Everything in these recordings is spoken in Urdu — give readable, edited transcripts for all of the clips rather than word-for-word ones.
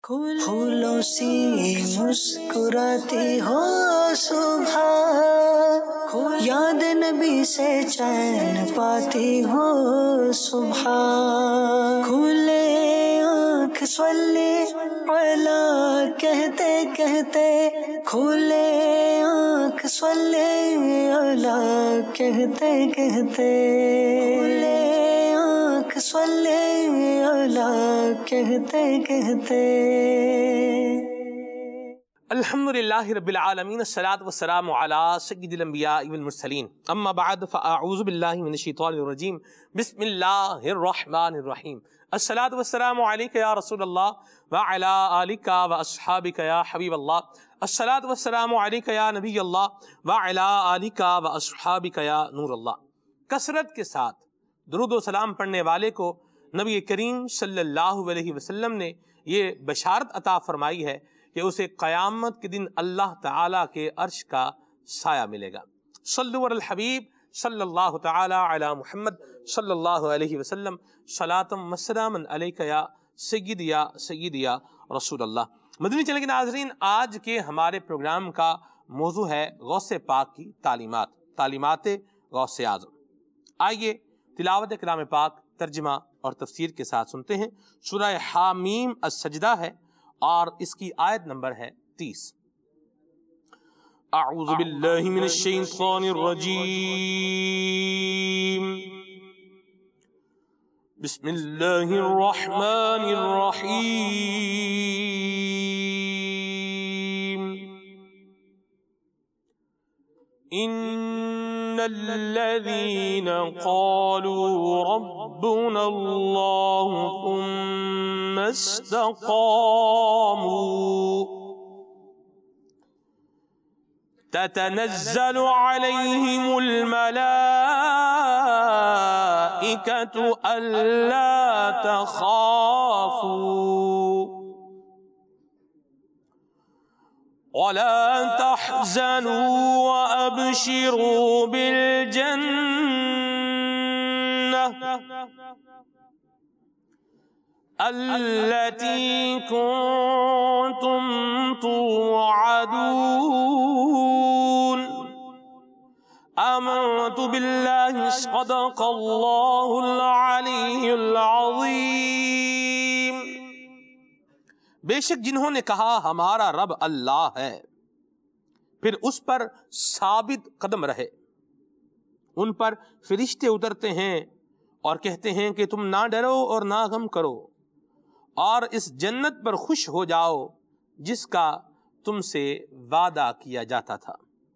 پھولوں سی مسکراتی ہو صبح، یاد نبی سے چین پاتی ہو صبح، کھلے آنکھ صلی علی کہتے کہتے، کھلے آنکھ صلی علی کہتے کہتے، کھلے آنکھ صلی علی کہتے کہتے۔ الحمدللہ رب العالمین، الصلاۃ والسلام علی سید الانبیاء والمرسلین، اما بعد فاعوذ باللہ من الشیطان الرجیم، بسم اللہ الرحمن الرحیم۔ الصلاۃ والسلام علیک یا رسول اللہ وعلی آلک واصحابک یا حبیب اللہ، الصلاۃ والسلام علیک یا نبی اللہ وعلی آلک واصحابک یا نور اللہ۔ کثرت کے ساتھ درود و سلام پڑھنے والے کو نبی کریم صلی اللہ علیہ وسلم نے یہ بشارت عطا فرمائی ہے کہ اسے قیامت کے دن اللہ تعالیٰ کے عرش کا سایہ ملے گا۔ صلو علی الحبیب صلی اللہ تعالیٰ علی محمد صلی اللہ علیہ وسلم، صلاۃ و سلاما علیک یا سید یا رسول اللہ۔ مدنی چینل کے ناظرین، آج کے ہمارے پروگرام کا موضوع ہے غوث پاک کی تعلیمات غوث اعظم۔ آئیے تلاوت کلام پاک ترجمہ اور تفسیر کے ساتھ سنتے ہیں۔ سورہ حامیم السجدہ ہے اور اس کی آیت نمبر ہے 30۔ اعوذ باللہ من الشیطان الرجیم، بسم اللہ الرحمن الرحیم۔ ان الذین قالوا ربنا اللہ ثم استقاموا تتنزل علیہم الملائکۃ الا تخافوا ولا تحزنوا وابشروا بالجنة التي كنتم توعدون آمنت بالله صدق الله العلي العظيم۔ بے شک جنہوں نے کہا ہمارا رب اللہ ہے، پھر اس پر ثابت قدم رہے، ان پر فرشتے اترتے ہیں اور کہتے ہیں کہ تم نہ ڈرو اور نہ غم کرو، اور اس جنت پر خوش ہو جاؤ جس کا تم سے وعدہ کیا جاتا تھا۔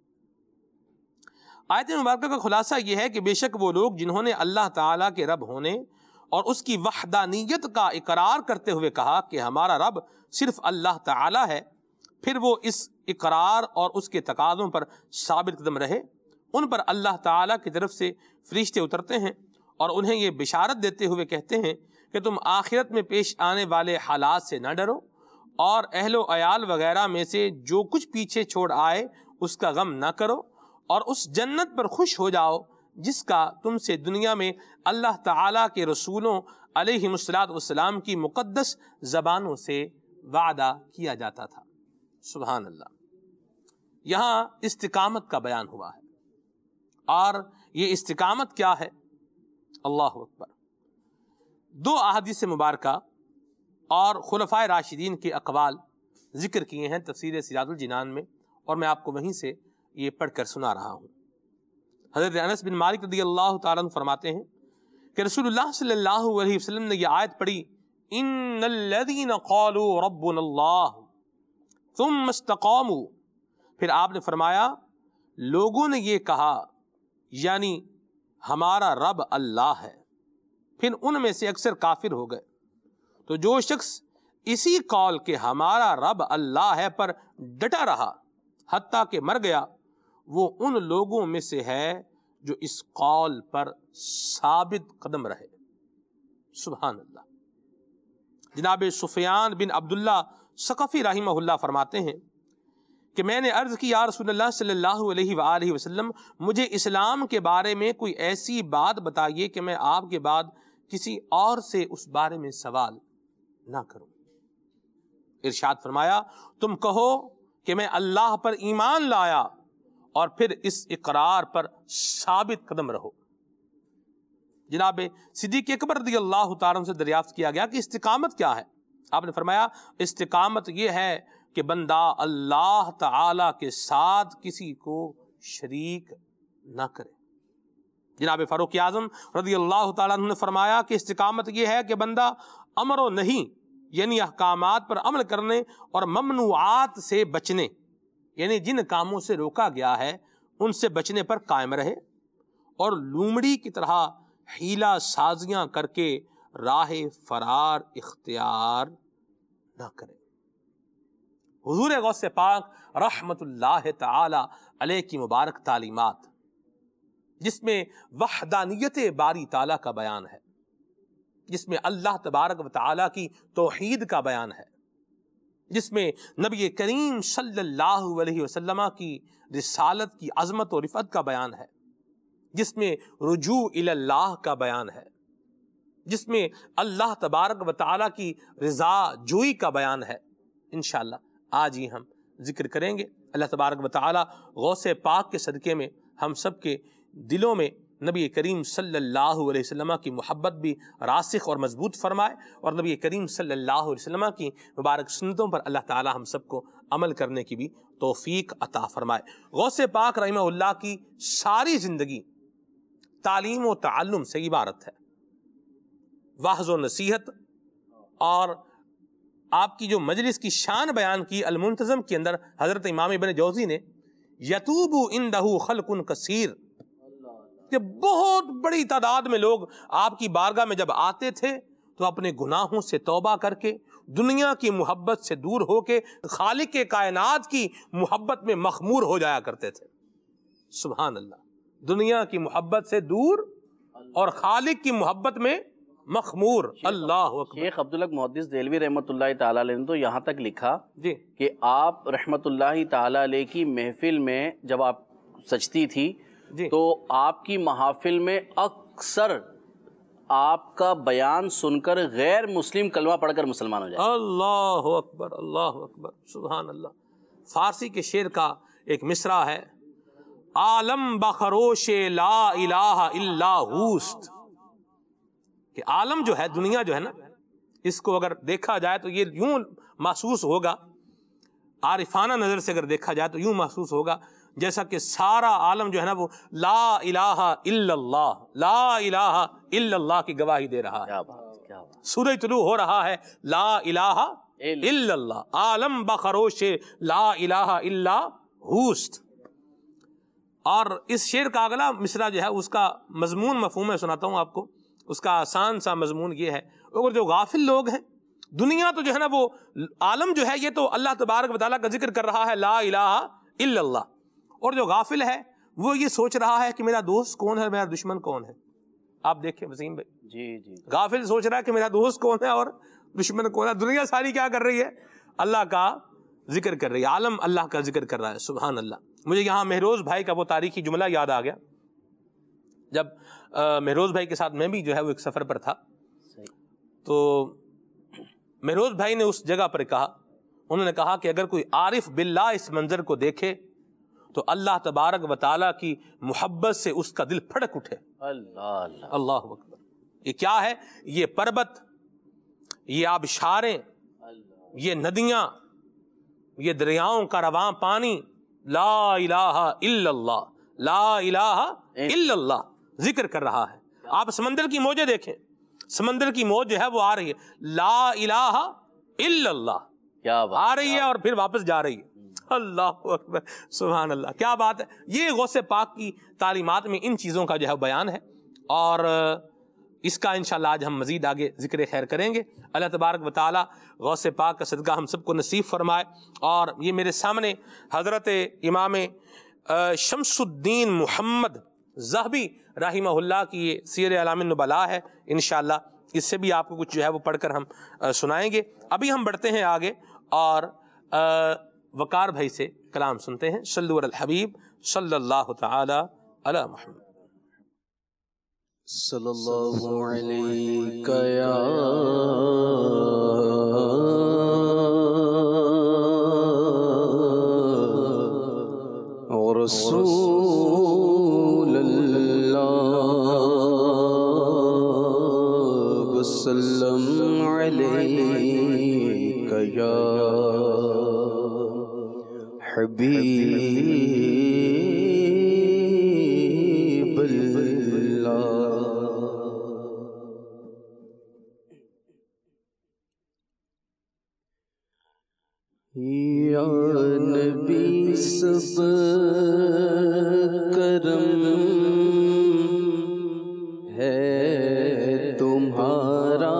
آیت مبارکہ کا خلاصہ یہ ہے کہ بے شک وہ لوگ جنہوں نے اللہ تعالیٰ کے رب ہونے اور اس کی وحدانیت کا اقرار کرتے ہوئے کہا کہ ہمارا رب صرف اللہ تعالیٰ ہے، پھر وہ اس اقرار اور اس کے تقاضوں پر ثابت قدم رہے، ان پر اللہ تعالیٰ کی طرف سے فرشتے اترتے ہیں اور انہیں یہ بشارت دیتے ہوئے کہتے ہیں کہ تم آخرت میں پیش آنے والے حالات سے نہ ڈرو، اور اہل و عیال وغیرہ میں سے جو کچھ پیچھے چھوڑ آئے اس کا غم نہ کرو، اور اس جنت پر خوش ہو جاؤ جس کا تم سے دنیا میں اللہ تعالیٰ کے رسولوں علیہم الصلاۃ والسلام کی مقدس زبانوں سے وعدہ کیا جاتا تھا۔ سبحان اللہ۔ یہاں استقامت کا بیان ہوا ہے، اور یہ استقامت کیا ہے؟ اللہ اکبر۔ دو احادیث مبارکہ اور خلفائے راشدین کے اقوال ذکر کیے ہیں تفسیر سراج الجنان میں، اور میں آپ کو وہیں سے یہ پڑھ کر سنا رہا ہوں۔ حضرت انس بن مالک رضی اللہ تعالیٰ عنہ فرماتے ہیں کہ رسول اللہ صلی اللہ علیہ وسلم نے یہ آیت پڑھی، ان الذین قالوا ربنا اللہ ثم استقاموا، پھر آپ نے فرمایا لوگوں نے یہ کہا یعنی ہمارا رب اللہ ہے، پھر ان میں سے اکثر کافر ہو گئے۔ تو جو شخص اسی قول کہ ہمارا رب اللہ ہے پر ڈٹا رہا حتیٰ کہ مر گیا، وہ ان لوگوں میں سے ہے جو اس قول پر ثابت قدم رہے۔ سبحان اللہ۔ جناب سفیان بن عبداللہ ثقفی رحمہ اللہ فرماتے ہیں کہ میں نے عرض کی یا رسول اللہ صلی اللہ علیہ وآلہ وسلم، مجھے اسلام کے بارے میں کوئی ایسی بات بتائیے کہ میں آپ کے بعد کسی اور سے اس بارے میں سوال نہ کروں۔ ارشاد فرمایا تم کہو کہ میں اللہ پر ایمان لایا اور پھر اس اقرار پر ثابت قدم رہو۔ جناب صدیق اکبر رضی اللہ تعالیٰ عنہ سے دریافت کیا گیا کہ استقامت کیا ہے؟ آپ نے فرمایا استقامت یہ ہے کہ بندہ اللہ تعالی کے ساتھ کسی کو شریک نہ کرے۔ جناب فاروق اعظم رضی اللہ تعالیٰ عنہ نے فرمایا کہ استقامت یہ ہے کہ بندہ امر و نہیں یعنی احکامات پر عمل کرنے اور ممنوعات سے بچنے یعنی جن کاموں سے روکا گیا ہے ان سے بچنے پر قائم رہے اور لومڑی کی طرح حیلہ سازیاں کر کے راہ فرار اختیار نہ کرے۔ حضور غوث پاک رحمت اللہ تعالی علیہ کی مبارک تعلیمات جس میں وحدانیت باری تعالیٰ کا بیان ہے، جس میں اللہ تبارک و تعالیٰ کی توحید کا بیان ہے، جس میں نبی کریم صلی اللہ علیہ وسلم کی رسالت کی عظمت و رفعت کا بیان ہے، جس میں رجوع الی اللہ کا بیان ہے، جس میں اللہ تبارک و تعالیٰ کی رضا جوئی کا بیان ہے، انشاءاللہ آج ہی ہم ذکر کریں گے۔ اللہ تبارک و تعالیٰ غوث پاک کے صدقے میں ہم سب کے دلوں میں نبی کریم صلی اللہ علیہ وسلم کی محبت بھی راسخ اور مضبوط فرمائے اور نبی کریم صلی اللہ علیہ وسلم کی مبارک سنتوں پر اللہ تعالی ہم سب کو عمل کرنے کی بھی توفیق عطا فرمائے۔ غوث پاک رحمہ اللہ کی ساری زندگی تعلیم و تعلم سے عبارت ہے، واعظ و نصیحت، اور آپ کی جو مجلس کی شان بیان کی المنتظم کے اندر حضرت امام ابن جوزی نے یتوب عندہ خلق کثیر کہ بہت بڑی تعداد میں لوگ آپ کی بارگاہ میں جب آتے تھے تو اپنے گناہوں سے توبہ کر کے دنیا کی محبت سے دور ہو کے خالق کائنات کی محبت میں مخمور ہو جایا کرتے تھے۔ سبحان اللہ، دنیا کی محبت سے دور اور خالق کی محبت میں مخمور۔ اللہ اکبر۔ شیخ عبدالحق محدث دہلوی رحمۃ اللہ تعالیٰ علیہ نے تو یہاں تک لکھا جی کہ آپ رحمۃ اللہ تعالیٰ علیہ کی محفل میں جب آپ سجتی تھی جی تو آپ کی محافل میں اکثر آپ کا بیان سن کر غیر مسلم کلمہ پڑھ کر مسلمان ہو جائے۔ اللہ اکبر، اللہ اکبر، سبحان اللہ۔ فارسی کے شعر کا ایک مصرع ہے، عالم بخروش لا الہ الا ہوست، کہ عالم جو ہے، دنیا جو ہے نا، اس کو اگر دیکھا جائے تو یہ یوں محسوس ہوگا، عارفانہ نظر سے اگر دیکھا جائے تو یوں محسوس ہوگا جیسا کہ سارا عالم جو ہے نا وہ لا الہ الا اللہ، لا الہ الا اللہ کی گواہی دے رہا ہے۔ کیا بات، کیا بات۔ سورج طلوع ہو رہا ہے، لا الہ الا اللہ، عالم بخروش لا الہ الا ہوست۔ اور اس شعر کا اگلا مصرع جو ہے اس کا مضمون مفہوم میں سناتا ہوں آپ کو۔ اس کا آسان سا مضمون یہ ہے، اگر جو غافل لوگ ہیں، دنیا تو جو ہے نا وہ عالم جو ہے یہ تو اللہ تبارک و تعالیٰ کا ذکر کر رہا ہے، لا الہ الا اللہ، اور جو غافل ہے وہ یہ سوچ رہا ہے کہ میرا دوست کون ہے، میرا دشمن کون ہے۔ آپ دیکھیں وسیم بھائی، جی جی، غافل سوچ رہا ہے کہ میرا دوست کون ہے اور دشمن کون ہے۔ دنیا ساری کیا کر رہی ہے؟ اللہ کا ذکر کر رہی ہے، عالم اللہ کا ذکر کر رہا ہے۔ سبحان اللہ۔ مجھے یہاں مہروز بھائی کا وہ تاریخی جملہ یاد آ گیا، جب مہروز بھائی کے ساتھ میں بھی جو ہے وہ ایک سفر پر تھا، تو مہروز بھائی نے اس جگہ پر کہا، انہوں نے کہا کہ اگر کوئی عارف باللہ اس منظر کو دیکھے تو اللہ تبارک و تعالیٰ کی محبت سے اس کا دل پھڑک اٹھے۔ اللہ اللہ اللہ اکبر۔ یہ کیا ہے؟ یہ پربت، یہ آبشاریں، یہ ندیاں، یہ دریاؤں کا رواں پانی، لا الہ الا اللہ، لا الہ الا اللہ ذکر کر رہا ہے۔ آپ سمندر کی موجیں دیکھیں، سمندر کی موج جو ہے وہ آ رہی ہے، لا الہ الا اللہ کیا بات، آ رہی ہے اور پھر واپس جا رہی ہے۔ اللہ اکبر، سبحان اللہ، کیا بات ہے۔ یہ غوث پاک کی تعلیمات میں ان چیزوں کا جو ہے بیان ہے، اور اس کا انشاءاللہ آج ہم مزید آگے ذکر خیر کریں گے۔ اللہ تبارک و تعالی غوث پاک کا صدقہ ہم سب کو نصیب فرمائے۔ اور یہ میرے سامنے حضرت امام شمس الدین محمد ذہبی رحمہ اللہ کی یہ سیر اعلام النبلاء ہے، انشاءاللہ اس سے بھی آپ کو کچھ جو ہے وہ پڑھ کر ہم سنائیں گے۔ ابھی ہم بڑھتے ہیں آگے اور وقار بھائی سے کلام سنتے ہیں۔ صلو علی الحبیب صلی اللہ تعالی علی محمد۔ صلی اللہ علیہ یا حبیب اللہ. یا نبی سب کرم ہے تمہارا،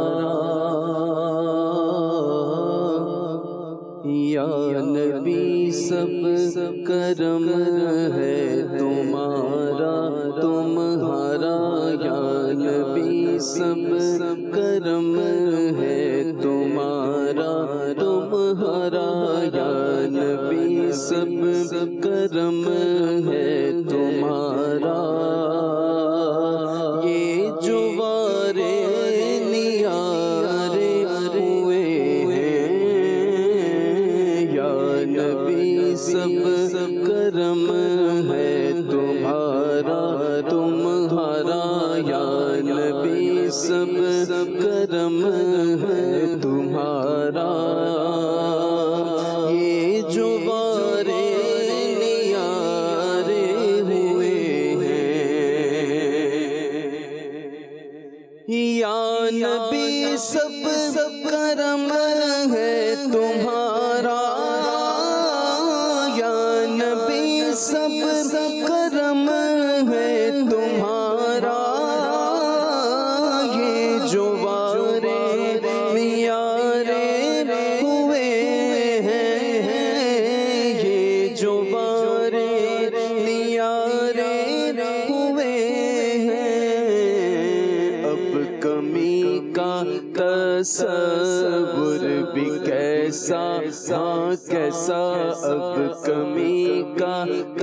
یا نبی سب کرم ہے تمہارا، تمہارا یا نبی سب کرم ہے تمہارا، تمہارا یا نبی سب کرم ہے تمہارا. یہ جو وارے نیارے ہوئے ہیں یا نبی سب کرم ہے تمہارا، تمہارا یا نبی سب کرم ہے تمہارا. یہ جو وارے نیارے ہوئے ہیں یا نبی سب کرم ہے تمہارا، یا نبی سب کرم ہے تمہارا. یہ جو وارے نیارے ہوئے ہیں، یہ جو وارے نیارے ہوئے ہیں، اب کمی کا تصور بھی کیسا، ہاں کیسا، اب کمی کا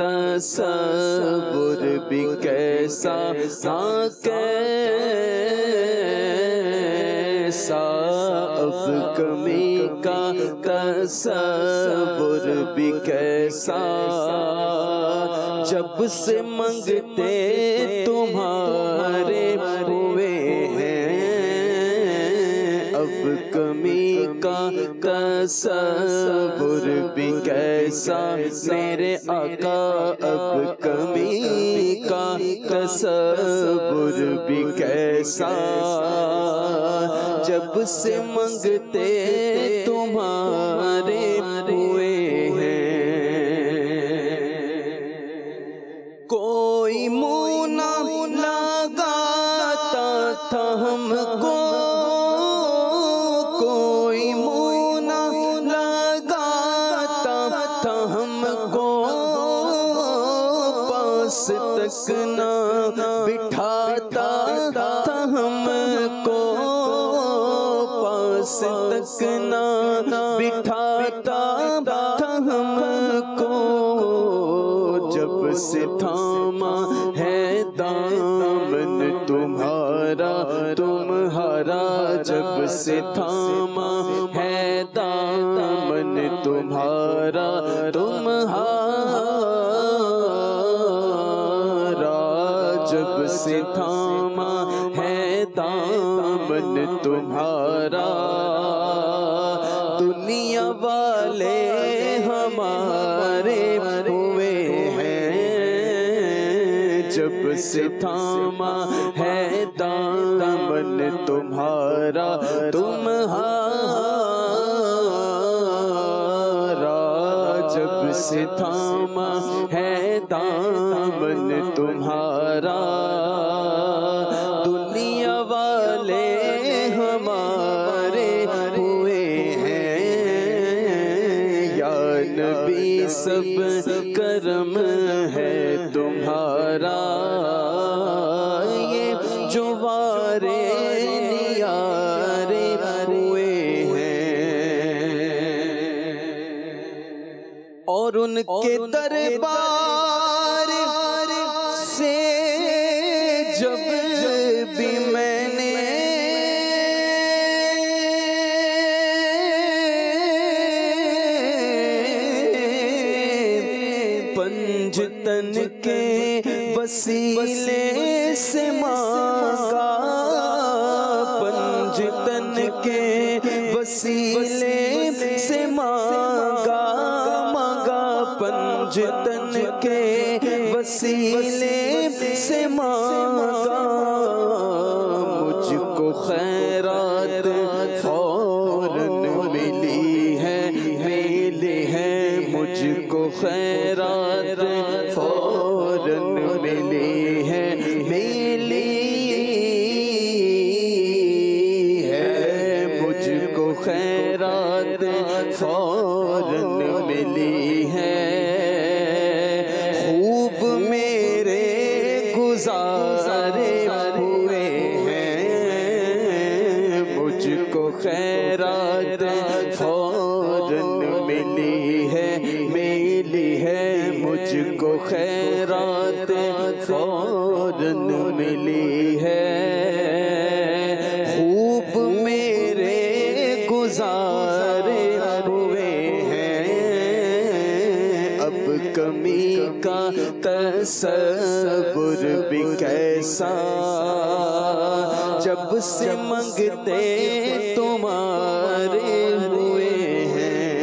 تصور بھی کیسا، ہاں کیسا، اب کمی کا تصور بھی کیسا. جب سے منگتے تمہارے ہوئے ہیں، اب کمی کا تصور بھی کیسا میرے آقا، اب کمی کا تصور بھی کیسا. جب سے منگتے تمہارے ہوئے ہیں، کوئی منہ نہ لگاتا تھا ہم کو، کوئی منہ نہ لگاتا تھا ہم کو، پاس تک نہ بٹھاتا تھا ہم کو، پاس تک نہ بٹھاتا تھا ہم کو. جب سے تھاما ہے دامن تمہارا، تمہارا، جب سے تھاما ہے دامن تمہارا، تمہارا، جب سے تھاما ہے دامن تمہارا. دنیا والے ہمارے ہوئے ہیں، جب سے تھاما ہے دامن تمہارا، تمہارا، جب سے تھاما ہے دامن تمہارا. دنیا والے ہمارے ہوئے ہیں یا نبی سب کرم ہے تمہارا. یہ جو وارے نیارے ہوئے ہیں اور ان کے دربار سے جب بھی میں نے پنجتن کے وسیلے سے مانگا، پنجتن کے وسیلے سے مانگا مانگا پنج تن کے وسیلے سے مانگا مجھ کو خیرات فوراً ملی ہے مجھ کو خیرات فوراً ملی ہے مجھ کو خیرات فوراً ملی ہے خوب میرے گزارے ہوئے ہیں مجھ کو خیرات فوراً ملی ہے مجھ کو خیرات فوراً ملی ہے خوب میرے گزارے ہوئے ہیں اب کمی کا تصور بھی کیسا جب سے منگتے تمہارے ہوئے ہیں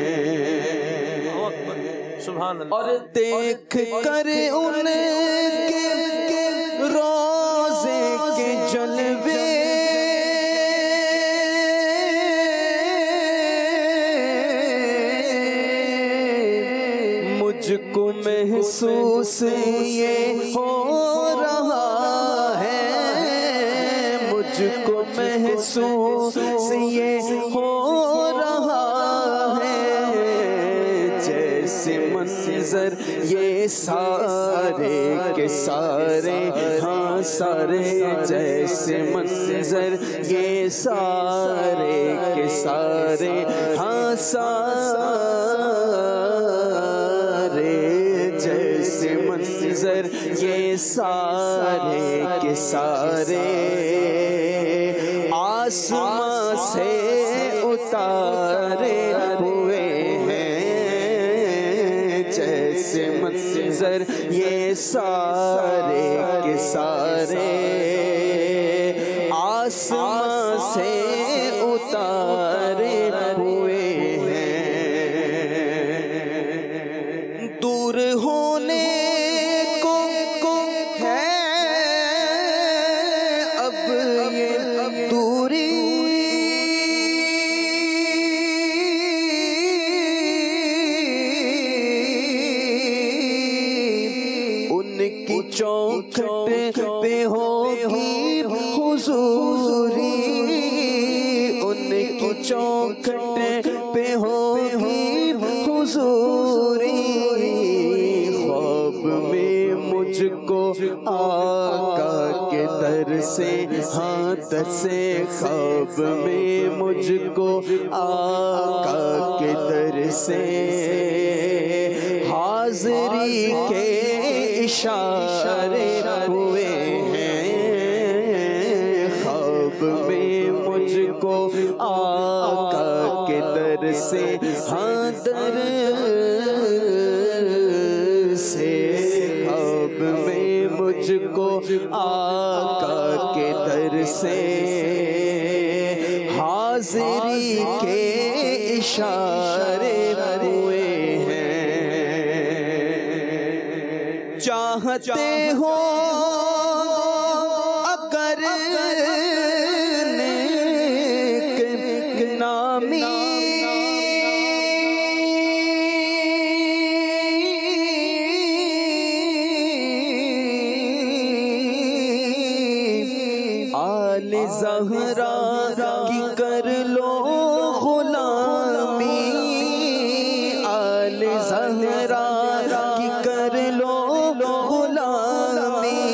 اور دیکھ کر ان کے روزے کے جلوے مجھ کو محسوس یہ ہو رہا ہے مجھ کو محسوس یہ ہو رہا ہے جیسے منظر یہ سارے کے سارے ہاں سارے جیسے منظر یہ سارے کے سارے ہاں سارے جیسے منظر یہ سارے کے سارے آسمان سے اتارے ہوئے ہیں جیسے منظر یہ سارے کے سارے آسمان سے اتارے ہوئے ہیں دور ہونے کو ہے اب یہ دوری ان کی چوکھٹ پہ ہوگی حضوری ان کی چوکھٹ پہ ہوگی حضوری خواب میں مجھ کو آقا کے در سے ہاں در سے خواب میں مجھ کو آقا کے در سے حاضری کے اشارے ہوئے ہیں خواب میں مجھ کو آقا کے در سے ہاں در سے خواب میں مجھ کو آقا کے در سے حاضری کے اشارے ہوئے ہیں چاہتے ہو اگر نیک نامی آل زہرا کی کر لو غلامی آل زہرا کی کر لو غلامی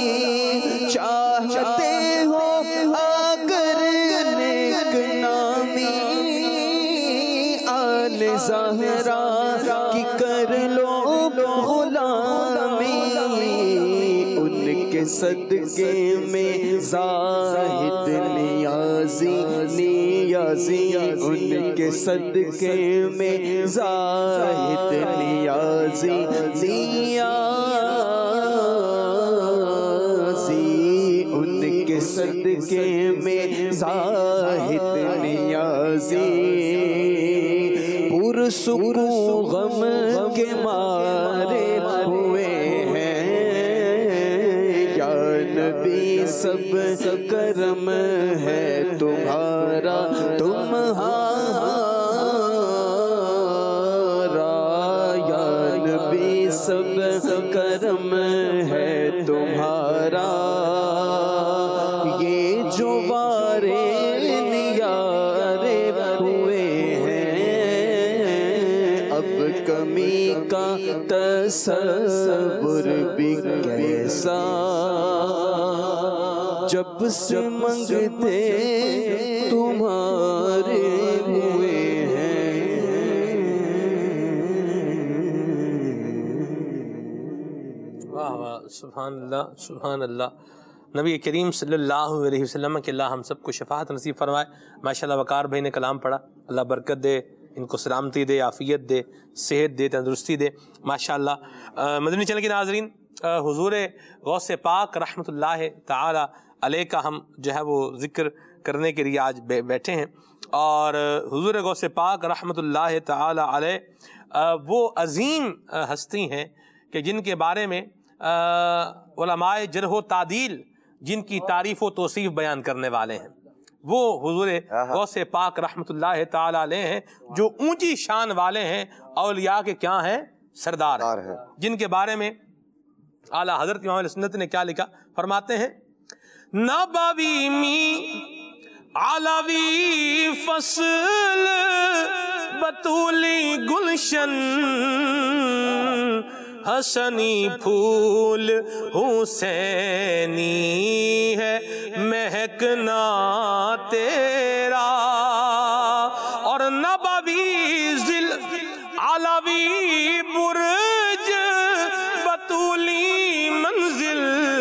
چاہتے ہو اگر نیک نامی آل زہرا کی کر لو غلامی ان کے صدقے میں زاہد نیازی ان کے صدقے میں زاہد نیازی ان کے صدقے میں زاہد نیازی پرسکون غم کے مارے ہوئے ہیں، یا نبی سب کرم ہے تمہارا یا نبی سب کرم ہے تمہارا، یہ جو وارے نیارے ہوئے ہیں، اب کمی کا تصور بھی کیسا، جب سے منگتے تمہارے ہوئے ہیں۔ واہ واہ، سبحان اللہ سبحان اللہ۔ نبی کریم صلی اللہ علیہ وسلم کہ اللہ ہم سب کو شفاعت نصیب فرمائے۔ ماشاءاللہ وقار بھائی نے کلام پڑھا، اللہ برکت دے، ان کو سلامتی دے، عافیت دے، صحت دے، تندرستی دے ماشاءاللہ۔ مدنی چینل کے ناظرین، حضور غوث پاک رحمۃ اللہ تعالی علیہ کا ہم جو ہے وہ ذکر کرنے کے لیے آج بیٹھے ہیں، اور حضور غوث پاک رحمۃ اللہ تعالی علیہ وہ عظیم ہستی ہیں کہ جن کے بارے میں علماء جرح و تعدیل جن کی تعریف و توصیف بیان کرنے والے ہیں، وہ حضور غوث پاک رحمۃ اللہ تعالی علیہ ہیں، جو اونچی شان والے ہیں، اولیاء کے کیا ہیں؟ سردار ہیں، جن کے بارے میں اعلیٰ حضرت امام اہل سنت نے کیا لکھا؟ فرماتے ہیں نبوی می علوی فصل بطولی گلشن، حسنی پھول حسینی ہے مہکنا تیرا، اور نبوی ذل علوی برج بطولی منزل،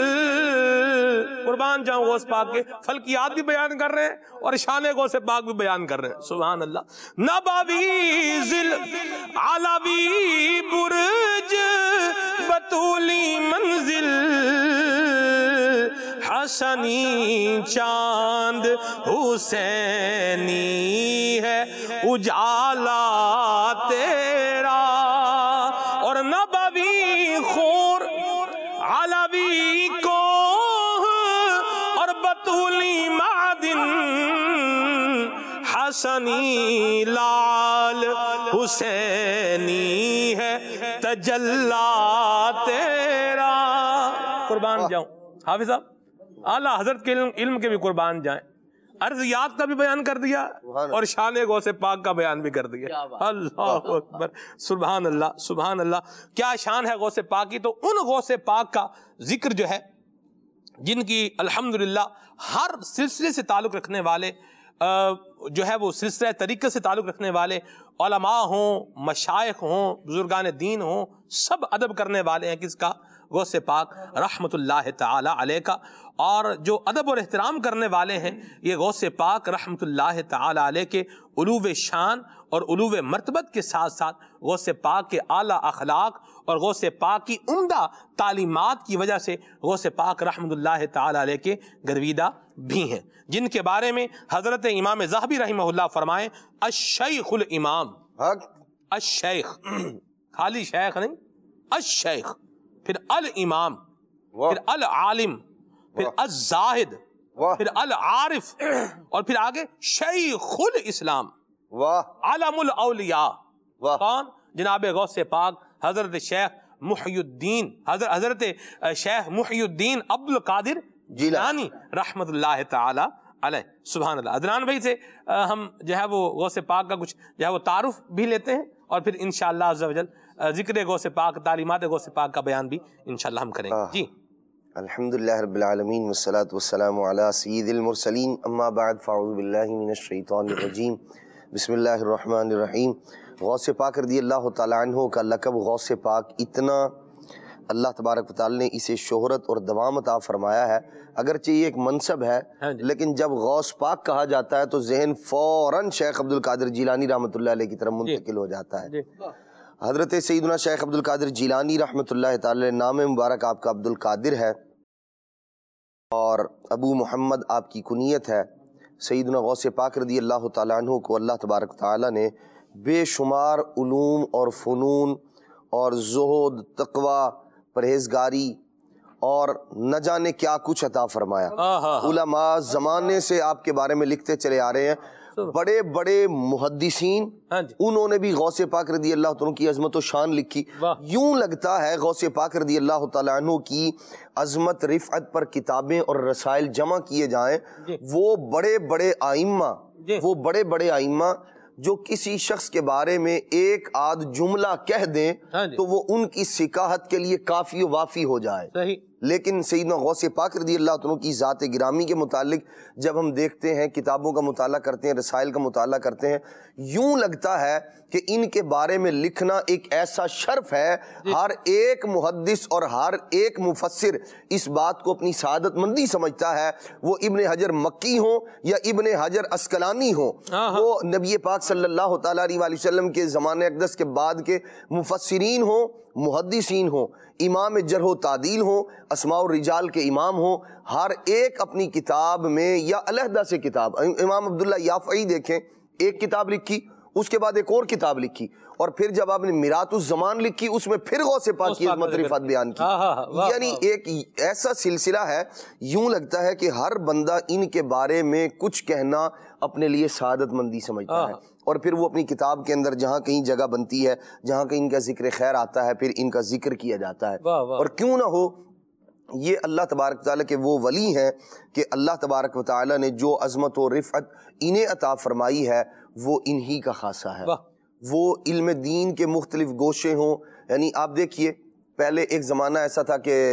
قربان جاؤں غوث پاک کے فلکیات بھی بیان کر رہے ہیں اور شان غوث پاک بھی بیان کر رہے ہیں، سبحان اللہ۔ نبوی ذل علوی برج بطولی منزل، حسنی چاند حسینی ہے اجالا تیرا، اور نبوی خور علوی کو اور بطولی معدن، حسنی لال حسینی ہے تجلا تیرا۔ قربان جاؤں حافظ صاحب، اعلیٰ حضرت کے علم کے بھی قربان جائیں، عرضیات کا بھی بیان کر دیا اور شان غوث پاک کا بیان بھی کر دیا، اللہ اکبر، سبحان اللہ سبحان اللہ۔ کیا شان ہے غوث پاک کی؟ تو ان غوث پاک کا ذکر جو ہے جن کی الحمدللہ ہر سلسلے سے تعلق رکھنے والے جو ہے وہ سلسلہ طریقے سے تعلق رکھنے والے علماء ہوں، مشائخ ہوں، بزرگان دین ہوں، سب ادب کرنے والے ہیں کس کا؟ غوث پاک رحمت اللہ تعالی علیہ کا۔ اور جو ادب اور احترام کرنے والے ہیں یہ غوث پاک رحمت اللہ تعالی علیہ کے علو شان اور علو مرتبت کے ساتھ ساتھ غوث پاک کے اعلیٰ اخلاق اور غوث پاک کی عمدہ تعلیمات کی وجہ سے غوث پاک رحمت اللہ تعالی علیہ کے گرویدہ بھی ہیں، جن کے بارے میں حضرت امام ذہبی رحمہ اللہ فرمائیں الشیخ الامام، الشیخ خالی شیخ نہیں، الشیخ، پھر الامام، پھر العالم، پھر الزاہد، پھر العارف، اور پھر آگے شیخ الاسلام، علم الاولیاء۔ کون؟ جناب غوث پاک حضرت شیخ محی الدین حضرت شیخ محی الدین عبد القادر جیلانی رحمت اللہ تعالی علیہ، سبحان اللہ۔ عدنان بھائی سے ہم جو ہے وہ غوث پاک کا کچھ جو ہے وہ تعارف بھی لیتے ہیں، اور پھر انشاءاللہ عز و جل ذکر غوث پاک، تعلیمات غوث پاک کا بیان بھی انشاءاللہ ہم کریں گے۔ جی الحمدللہ رب العالمین والصلاة والسلام علی سید المرسلین، اما بعد فاعوذ باللہ من الشیطان الرجیم، بسم اللہ الرحمن الرحیم۔ غوث پاک رضی اللہ تعالیٰ عنہ کا لقب غوث پاک اتنا اللہ تبارک و تعالیٰ نے اسے شہرت اور دوام عطا فرمایا ہے، اگرچہ یہ ایک منصب ہے لیکن جب غوث پاک کہا جاتا ہے تو ذہن فوراً شیخ عبد القادر جیلانی رحمۃ اللہ علیہ کی طرف منتقل ہو جاتا ہے۔ حضرت سیدنا شیخ عبد القادر جیلانی رحمۃ اللہ تعالی، نام مبارک آپ کا عبد القادر ہے اور ابو محمد آپ کی کنیت ہے۔ سیدنا غوث پاک رضی اللہ تعالیٰ عنہ کو اللہ تبارک تعالیٰ نے بے شمار علوم اور فنون اور زہد، تقوی، پرہیزگاری اور نہ جانے کیا کچھ عطا فرمایا۔ علماء زمانے سے آپ کے بارے میں لکھتے چلے آ رہے ہیں، بڑے بڑے محدثین انہوں نے بھی غوث پاک رضی اللہ تعالیٰ کی عظمت و شان لکھی۔ یوں لگتا ہے غوث پاک رضی اللہ تعالیٰ عنہ کی عظمت رفعت پر کتابیں اور رسائل جمع کیے جائیں، وہ بڑے بڑے ائمہ جو کسی شخص کے بارے میں ایک آدھ جملہ کہہ دیں تو وہ ان کی سکاحت کے لیے کافی و وافی ہو جائے، لیکن سیدنا غوث پاک رضی اللہ عنہ کی ذات گرامی کے متعلق جب ہم دیکھتے ہیں، کتابوں کا مطالعہ کرتے ہیں، رسائل کا مطالعہ کرتے ہیں، یوں لگتا ہے کہ ان کے بارے میں لکھنا ایک ایسا شرف ہے، ہر ایک محدث اور ہر ایک مفسر اس بات کو اپنی سعادت مندی سمجھتا ہے، وہ ابن حجر مکی ہوں یا ابن حجر اسقلانی ہوں، وہ نبی پاک صلی اللہ تعالیٰ علیہ وسلم کے زمانے اقدس کے بعد کے مفسرین ہوں، محدثین ہوں، امام جرح و تعدیل ہوں، اسماء الرجال کے امام ہوں، ہر ایک اپنی کتاب میں یا علیحدہ سے کتاب، امام عبداللہ یافعی دیکھیں، ایک کتاب لکھی، اس کے بعد ایک اور کتاب لکھی، اور پھر جب آپ نے میرات الزمان لکھی اس میں پھر غوث پاک کی عظمت رفعت بیان کی، یعنی ایک ایسا سلسلہ ہے، یوں لگتا ہے کہ ہر بندہ ان کے بارے میں کچھ کہنا اپنے لیے سعادت مندی سمجھتا ہے، اور پھر وہ اپنی کتاب کے اندر جہاں کہیں جگہ بنتی ہے، جہاں کہیں ان کا ذکر خیر آتا ہے، پھر ان کا ذکر کیا جاتا ہے۔ اور کیوں نہ ہو، یہ اللہ تبارک و تعالیٰ کے وہ ولی ہیں کہ اللہ تبارک و تعالیٰ نے جو عظمت و رفعت انہیں عطا فرمائی ہے وہ انہی کا خاصہ ہے۔ وہ علم دین کے مختلف گوشے ہوں، یعنی آپ دیکھیے پہلے ایک زمانہ ایسا تھا کہ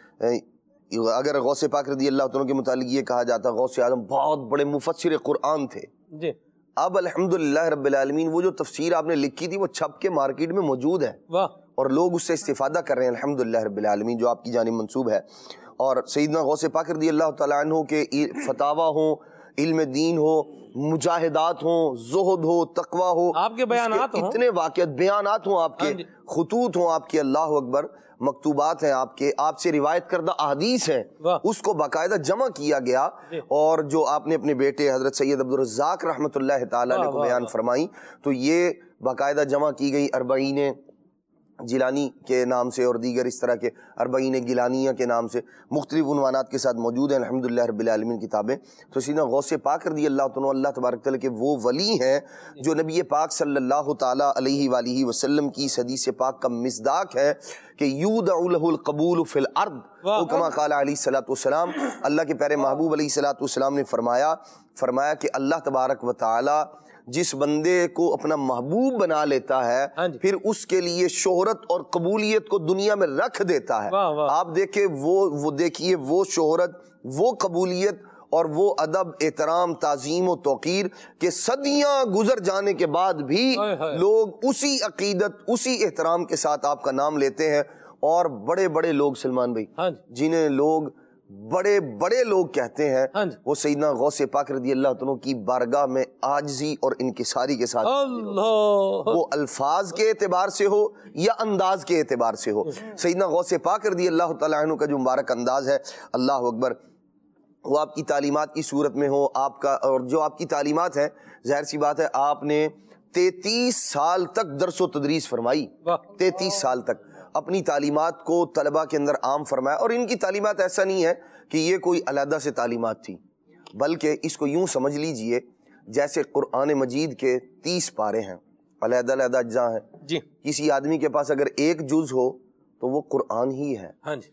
اگر غوث پاک رضی اللہ عنہ کے متعلق یہ کہا جاتا غوث اعظم بہت بڑے مفسر قرآن تھے، اب الحمدللہ رب العالمین وہ جو تفسیر آپ نے لکھی تھی وہ چھپ کے مارکیٹ میں موجود ہے، اور لوگ اس سے استفادہ کر رہے ہیں الحمدللہ رب العالمین، جو آپ کی جانب منسوب ہے۔ اور سیدنا غوث پاک رضی اللہ تعالیٰ عنہ کے فتاوی ہوں، علم دین ہو، مجاہدات ہوں، زہد ہو، تقوی ہو، آپ کے بیانات ہوں، اتنے واقعات بیانات ہوں، آپ کے خطوط ہوں، آپ کے اللہ اکبر مکتوبات ہیں، آپ کے، آپ سے روایت کردہ احادیث ہیں، اس کو باقاعدہ جمع کیا گیا، اور جو آپ نے اپنے بیٹے حضرت سید عبدالرزاق رحمۃ اللہ تعالیٰ علیہ کو بیان فرمائی، تو یہ باقاعدہ جمع کی گئی اربعین جیلانی کے نام سے اور دیگر اس طرح کے اربعین گیلانیہ کے نام سے مختلف عنوانات کے ساتھ موجود ہیں الحمدللہ رب العالمین کتابیں۔ تو سیدنا غوث پاک رضی اللہ عنہ اللہ تبارک تعالیٰ کے وہ ولی ہیں جو نبی پاک صلی اللہ تعالیٰ علیہ وآلہ وسلم کی اس حدیث پاک کا مصداق ہے کہ یودع لہ القبول فی الارض، کما قال علیہ الصلوۃ والسلام، اللہ کے پیارے محبوب علیہ الصلوۃ والسلام نے فرمایا کہ اللہ تبارک و تعالیٰ جس بندے کو اپنا محبوب بنا لیتا ہے پھر اس کے لیے شہرت اور قبولیت کو دنیا میں رکھ دیتا ہے۔ آپ دیکھیں وہ دیکھیے وہ شہرت، وہ قبولیت اور وہ ادب، احترام، تعظیم و توقیر کہ صدیاں گزر جانے کے بعد بھی لوگ اسی عقیدت، اسی احترام کے ساتھ آپ کا نام لیتے ہیں، اور بڑے بڑے لوگ سلمان بھائی جنہیں لوگ بڑے بڑے لوگ کہتے ہیں وہ سیدنا غوث پاک رضی اللہ عنہ کی بارگاہ میں عاجزی اور انکساری کے ساتھ، وہ الفاظ کے اعتبار سے ہو یا انداز کے اعتبار سے ہو، سیدنا غوث پاک رضی اللہ تعالیٰ عنہ کا جو مبارک انداز ہے، اللہ اکبر، وہ آپ کی تعلیمات کی صورت میں ہو، آپ کا، اور جو آپ کی تعلیمات ہیں ظاہر سی بات ہے آپ نے 33 سال تک درس و تدریس فرمائی، 33 سال تک اپنی تعلیمات کو طلباء کے اندر عام فرمایا، اور ان کی تعلیمات ایسا نہیں ہے کہ یہ کوئی علیحدہ سے تعلیمات تھی، بلکہ اس کو یوں سمجھ لیجئے جیسے قرآن مجید کے 30 پارے ہیں، علیحدہ علیحدہ اجزاء ہیں، کسی آدمی کے پاس اگر ایک جز ہو تو وہ قرآن ہی ہے،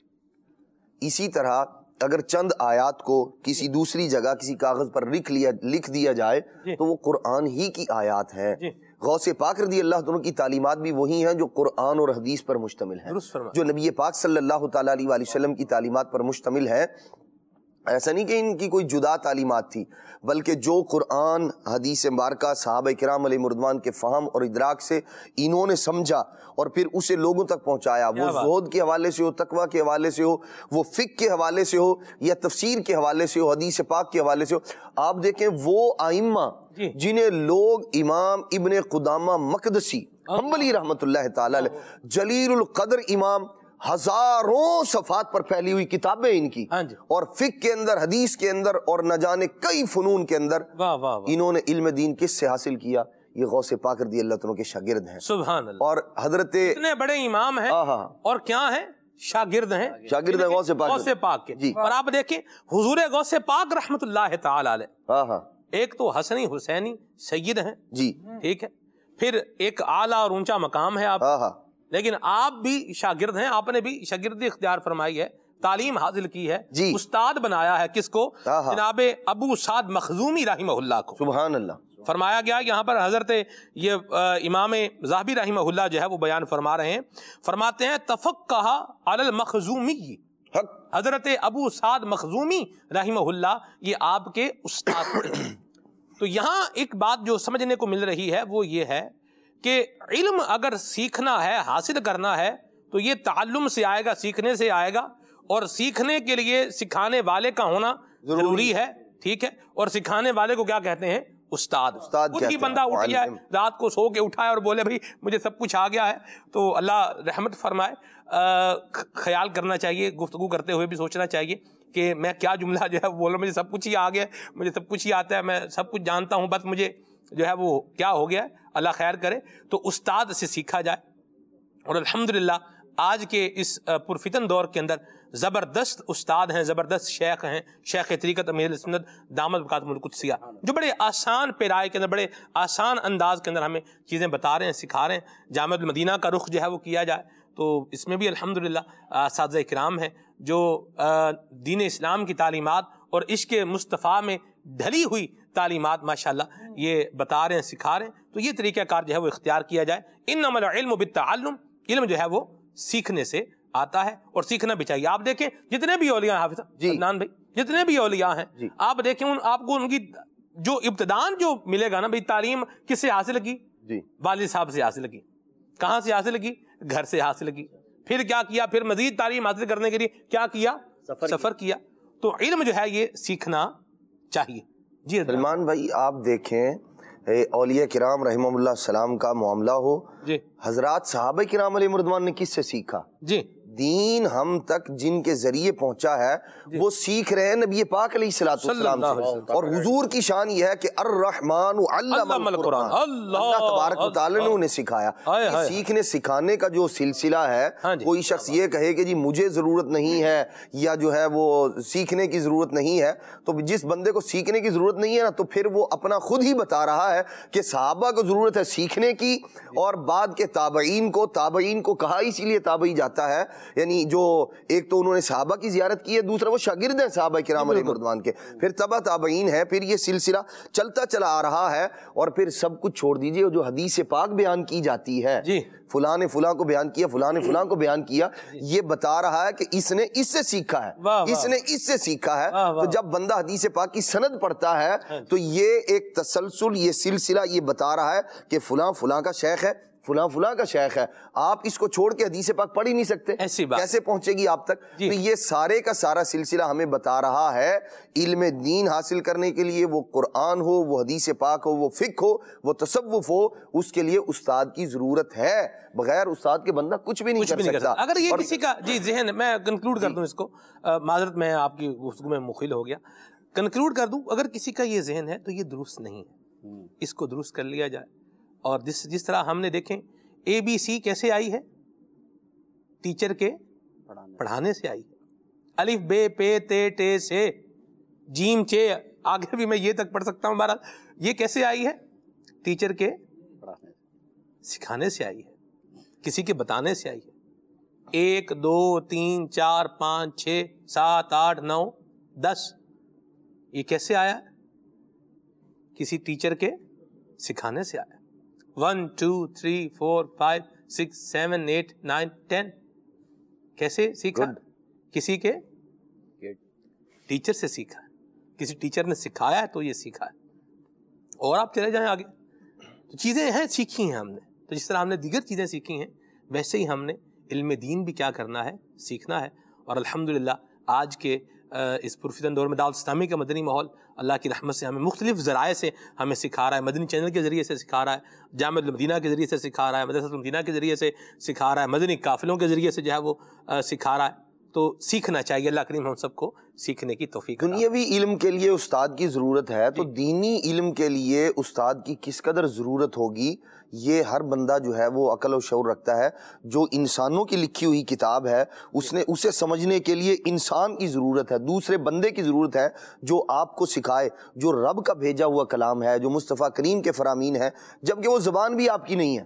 اسی طرح اگر چند آیات کو کسی دوسری جگہ کسی کاغذ پر لکھ دیا جائے تو وہ قرآن ہی کی آیات ہیں۔ غوث پاک رضی اللہ عنہ کی تعلیمات بھی وہی ہیں جو قرآن اور حدیث پر مشتمل ہیں، جو نبی پاک صلی اللہ تعالیٰ علیہ وآلہ وسلم کی تعلیمات پر مشتمل ہے۔ ایسا نہیں کہ ان کی کوئی جدا تعلیمات تھی، بلکہ جو قرآن حدیث مبارکہ صحابہ کرام علیہ رضوان کے فہم اور ادراک سے انہوں نے سمجھا اور پھر اسے لوگوں تک پہنچایا، وہ زہد کے حوالے سے ہو، تقوی کے حوالے سے ہو، وہ فقہ کے حوالے سے ہو یا تفسیر کے حوالے سے ہو، حدیث پاک کے حوالے سے ہو۔ آپ دیکھیں وہ ائمہ جنہیں لوگ امام ابن قدامہ مقدسی حنبلی رحمۃ اللہ تعالی علیہ، جلیل القدر امام، ہزاروں صفحات پر پھیلی ہوئی کتابیں ان کی، اور فقہ کے اندر، حدیث کے اندر، اور نہ جانے کئی فنون کے اندر انہوں نے علم دین کس سے حاصل کیا؟ یہ غوث پاک رضی اللہ تعالیٰ کے شاگرد ہیں. سبحان اللہ. اور حضرت اتنے بڑے امام ہیں اور کیا ہیں؟ شاگرد ہیں. شاگرد ہیں غوث پاک کے. جی. اور آپ دیکھیں حضور غوث پاک رحمت اللہ تعالی علیہ، ایک تو حسنی حسینی سید ہیں جی، ٹھیک ہے، پھر ایک اعلیٰ اور اونچا مقام ہے آپ، لیکن آپ بھی شاگرد ہیں، آپ نے بھی شاگردی اختیار فرمائی ہے، تعلیم حاصل کی ہے جی. استاد بنایا ہے کس کو؟ جناب ابو سعد مخزومی رحمہ اللہ کو. سبحان اللہ. فرمایا گیا یہاں پر حضرت یہ امام ذہبی رحمہ اللہ جو ہے وہ بیان فرما رہے ہیں، فرماتے ہیں تفقہ علی المخزومی، حضرت ابو سعد مخزومی رحمہ اللہ یہ آپ کے استاد تھے. تو یہاں ایک بات جو سمجھنے کو مل رہی ہے وہ یہ ہے کہ علم اگر سیکھنا ہے، حاصل کرنا ہے، تو یہ تعلم سے آئے گا، سیکھنے سے آئے گا، اور سیکھنے کے لیے سکھانے والے کا ہونا ضروری ہے، ٹھیک ہے. اور سکھانے والے کو کیا کہتے ہیں؟ استاد. خود کی بندہ اٹھ گیا ہے رات کو سو کے اٹھائے اور بولے بھائی مجھے سب کچھ آ گیا ہے، تو اللہ رحمت فرمائے. خیال کرنا چاہیے، گفتگو کرتے ہوئے بھی سوچنا چاہیے کہ میں کیا جملہ جو ہے بولوں، مجھے سب کچھ ہی آ گیا ہے، مجھے سب کچھ ہی آتا ہے، میں سب کچھ جانتا ہوں، بس مجھے جو ہے وہ کیا ہو گیا ہے. اللہ خیر کرے. تو استاد سے سیکھا جائے. اور الحمدللہ آج کے اس پرفتن دور کے اندر زبردست استاد ہیں، زبردست شیخ ہیں، شیخ طریقت امیر سنت دامت بقاتم القدسیہ، جو بڑے آسان پیرائے کے اندر، بڑے آسان انداز کے اندر ہمیں چیزیں بتا رہے ہیں، سکھا رہے ہیں. جامعہ المدینہ کا رخ جو ہے وہ کیا جائے، تو اس میں بھی الحمدللہ اساتذہ کرام ہیں جو دین اسلام کی تعلیمات اور عشق مصطفیٰ میں ڈھلی ہوئی تعلیمات ماشاءاللہ یہ بتا رہے ہیں، سکھا رہے ہیں. تو یہ طریقہ کار جو ہے وہ اختیار کیا جائے. انما العلم بالتعلم، علم جو ہے وہ سیکھنے سے آتا ہے اور سیکھنا بھی چاہیے. آپ دیکھیں جتنے بھی اولیاء حافظ عدنان بھائی، جتنے بھی اولیاء ہیں، آپ دیکھیں آپ کو ان کی جو ابتدان جو ملے گا نا بھائی، تعلیم کس سے حاصل کی؟ والد صاحب سے حاصل کی. کہاں سے حاصل کی؟ گھر سے حاصل کی. پھر کیا کیا؟ پھر مزید تعلیم حاصل کرنے کے لیے کیا کیا؟ سفر کیا. تو علم جو ہے یہ سیکھنا چاہیے. جی سلمان بھائی، آپ دیکھیں اولیاء کرام رحمہ اللہ السلام کا معاملہ ہو، جی، حضرات صحابہ کرام علیہ رضوان نے کس سے سیکھا؟ جی، دین ہم تک جن کے ذریعے پہنچا ہے وہ سیکھ رہے ہیں نبی پاک علیہ الصلوۃ والسلام سے. اور حضور کی شان یہ ہے کہ الرحمن علم القرآن، اللہ تبارک و تعالی نے انہیں سکھایا. سیکھنے سکھانے کا جو سلسلہ ہے، کوئی شخص یہ کہے کہ جی مجھے ضرورت نہیں ہے یا جو ہے وہ سیکھنے کی ضرورت نہیں ہے، تو جس بندے کو سیکھنے کی ضرورت نہیں ہے نا، تو پھر وہ اپنا خود ہی بتا رہا ہے کہ صحابہ کو ضرورت ہے سیکھنے کی، اور بعد کے تابعین کو کہا اسی لیے تابعی جاتا ہے، یعنی جو ایک تو انہوں نے صحابہ کی زیارت کی ہے، دوسرا وہ شاگرد ہیں صحابہ کرام علیہ رضوان کے، پھر تبع تابعین ہے، پھر یہ سلسلہ چلتا چلا آ رہا ہے. اور پھر سب کچھ چھوڑ دیجئے، جو حدیث پاک بیان کی جاتی ہے، فلاں نے فلاں کو بیان کیا، فلاں نے فلاں کو بیان کیا، یہ بتا رہا ہے کہ اس نے اس سے سیکھا ہے، اس نے اس سے سیکھا ہے. تو جب بندہ حدیث پاک کی سند پڑھتا ہے تو یہ ایک تسلسل، یہ سلسلہ یہ بتا رہا ہے کہ فلاں فلاں کا شیخ ہے، فلاں فلاں کا شیخ ہے. آپ اس کو چھوڑ کے حدیث پاک پڑھ ہی نہیں سکتے، کیسے پہنچے گی آپ تک؟ تو یہ سارے کا سارا سلسلہ ہمیں بتا رہا ہے علم دین حاصل کرنے کے لیے، وہ قرآن ہو، وہ حدیث پاک ہو، وہ فقہ ہو، وہ تصوف ہو، اس کے لیے استاد کی ضرورت ہے. بغیر استاد کے بندہ کچھ بھی نہیں کر سکتا. اگر یہ کسی کا ذہن، میں کنکلوڈ کر دوں اس کو، معذرت میں آپ کی گفتگو میں مخل ہو گیا، کنکلوڈ کر دوں، اگر کسی کا یہ ذہن ہے تو یہ درست نہیں ہے، اس کو درست کر لیا جائے. اور جس طرح ہم نے دیکھیں ABC کیسے آئی ہے؟ ٹیچر کے پڑھانے سے آئی ہے. الف بے پے تے ٹے سے جیم چے، آگے بھی میں یہ تک پڑھ سکتا ہوں. بہرحال یہ کیسے آئی ہے؟ ٹیچر کے سکھانے سے آئی ہے، کسی کے بتانے سے آئی ہے. 1 2 3 4 5 6 7 8 9 10 یہ کیسے آیا؟ کسی ٹیچر کے سکھانے سے آیا. 1 2 3 4 5 6 7 8 9 10 کیسے سیکھا؟ کسی کے ٹیچر سے سیکھا. کسی ٹیچر نے سکھایا ہے تو یہ سیکھا ہے. اور آپ چلے جائیں آگے تو چیزیں ہیں سیکھی ہیں ہم نے، تو جس طرح ہم نے دیگر چیزیں سیکھی ہیں ویسے ہی ہم نے علم دین بھی کیا کرنا ہے؟ سیکھنا ہے. اور الحمدللہ آج کے اس پرفتن دور میں دعوت اسلامی کا مدنی ماحول اللہ کی رحمت سے ہمیں مختلف ذرائع سے ہمیں سکھا رہا ہے. مدنی چینل کے ذریعے سے سکھا رہا ہے، جامعہ المدینہ کے ذریعے سے سکھا رہا ہے، مدرسۃ المدینہ کے ذریعے سے سکھا رہا ہے، مدنی قافلوں کے ذریعے سے جو ہے وہ سکھا رہا ہے. تو سیکھنا چاہیے. اللہ کریم ہم سب کو سیکھنے کی توفیق. دنیاوی علم کے لیے استاد کی ضرورت ہے تو دینی علم کے لیے استاد کی کس قدر ضرورت ہوگی یہ ہر بندہ جو ہے وہ عقل و شعور رکھتا ہے. جو انسانوں کی لکھی ہوئی کتاب ہے اسے سمجھنے کے لیے انسان کی ضرورت ہے, دوسرے بندے کی ضرورت ہے جو آپ کو سکھائے, جو رب کا بھیجا ہوا کلام ہے, جو مصطفیٰ کریم کے فرامین ہے, جبکہ وہ زبان بھی آپ کی نہیں ہے.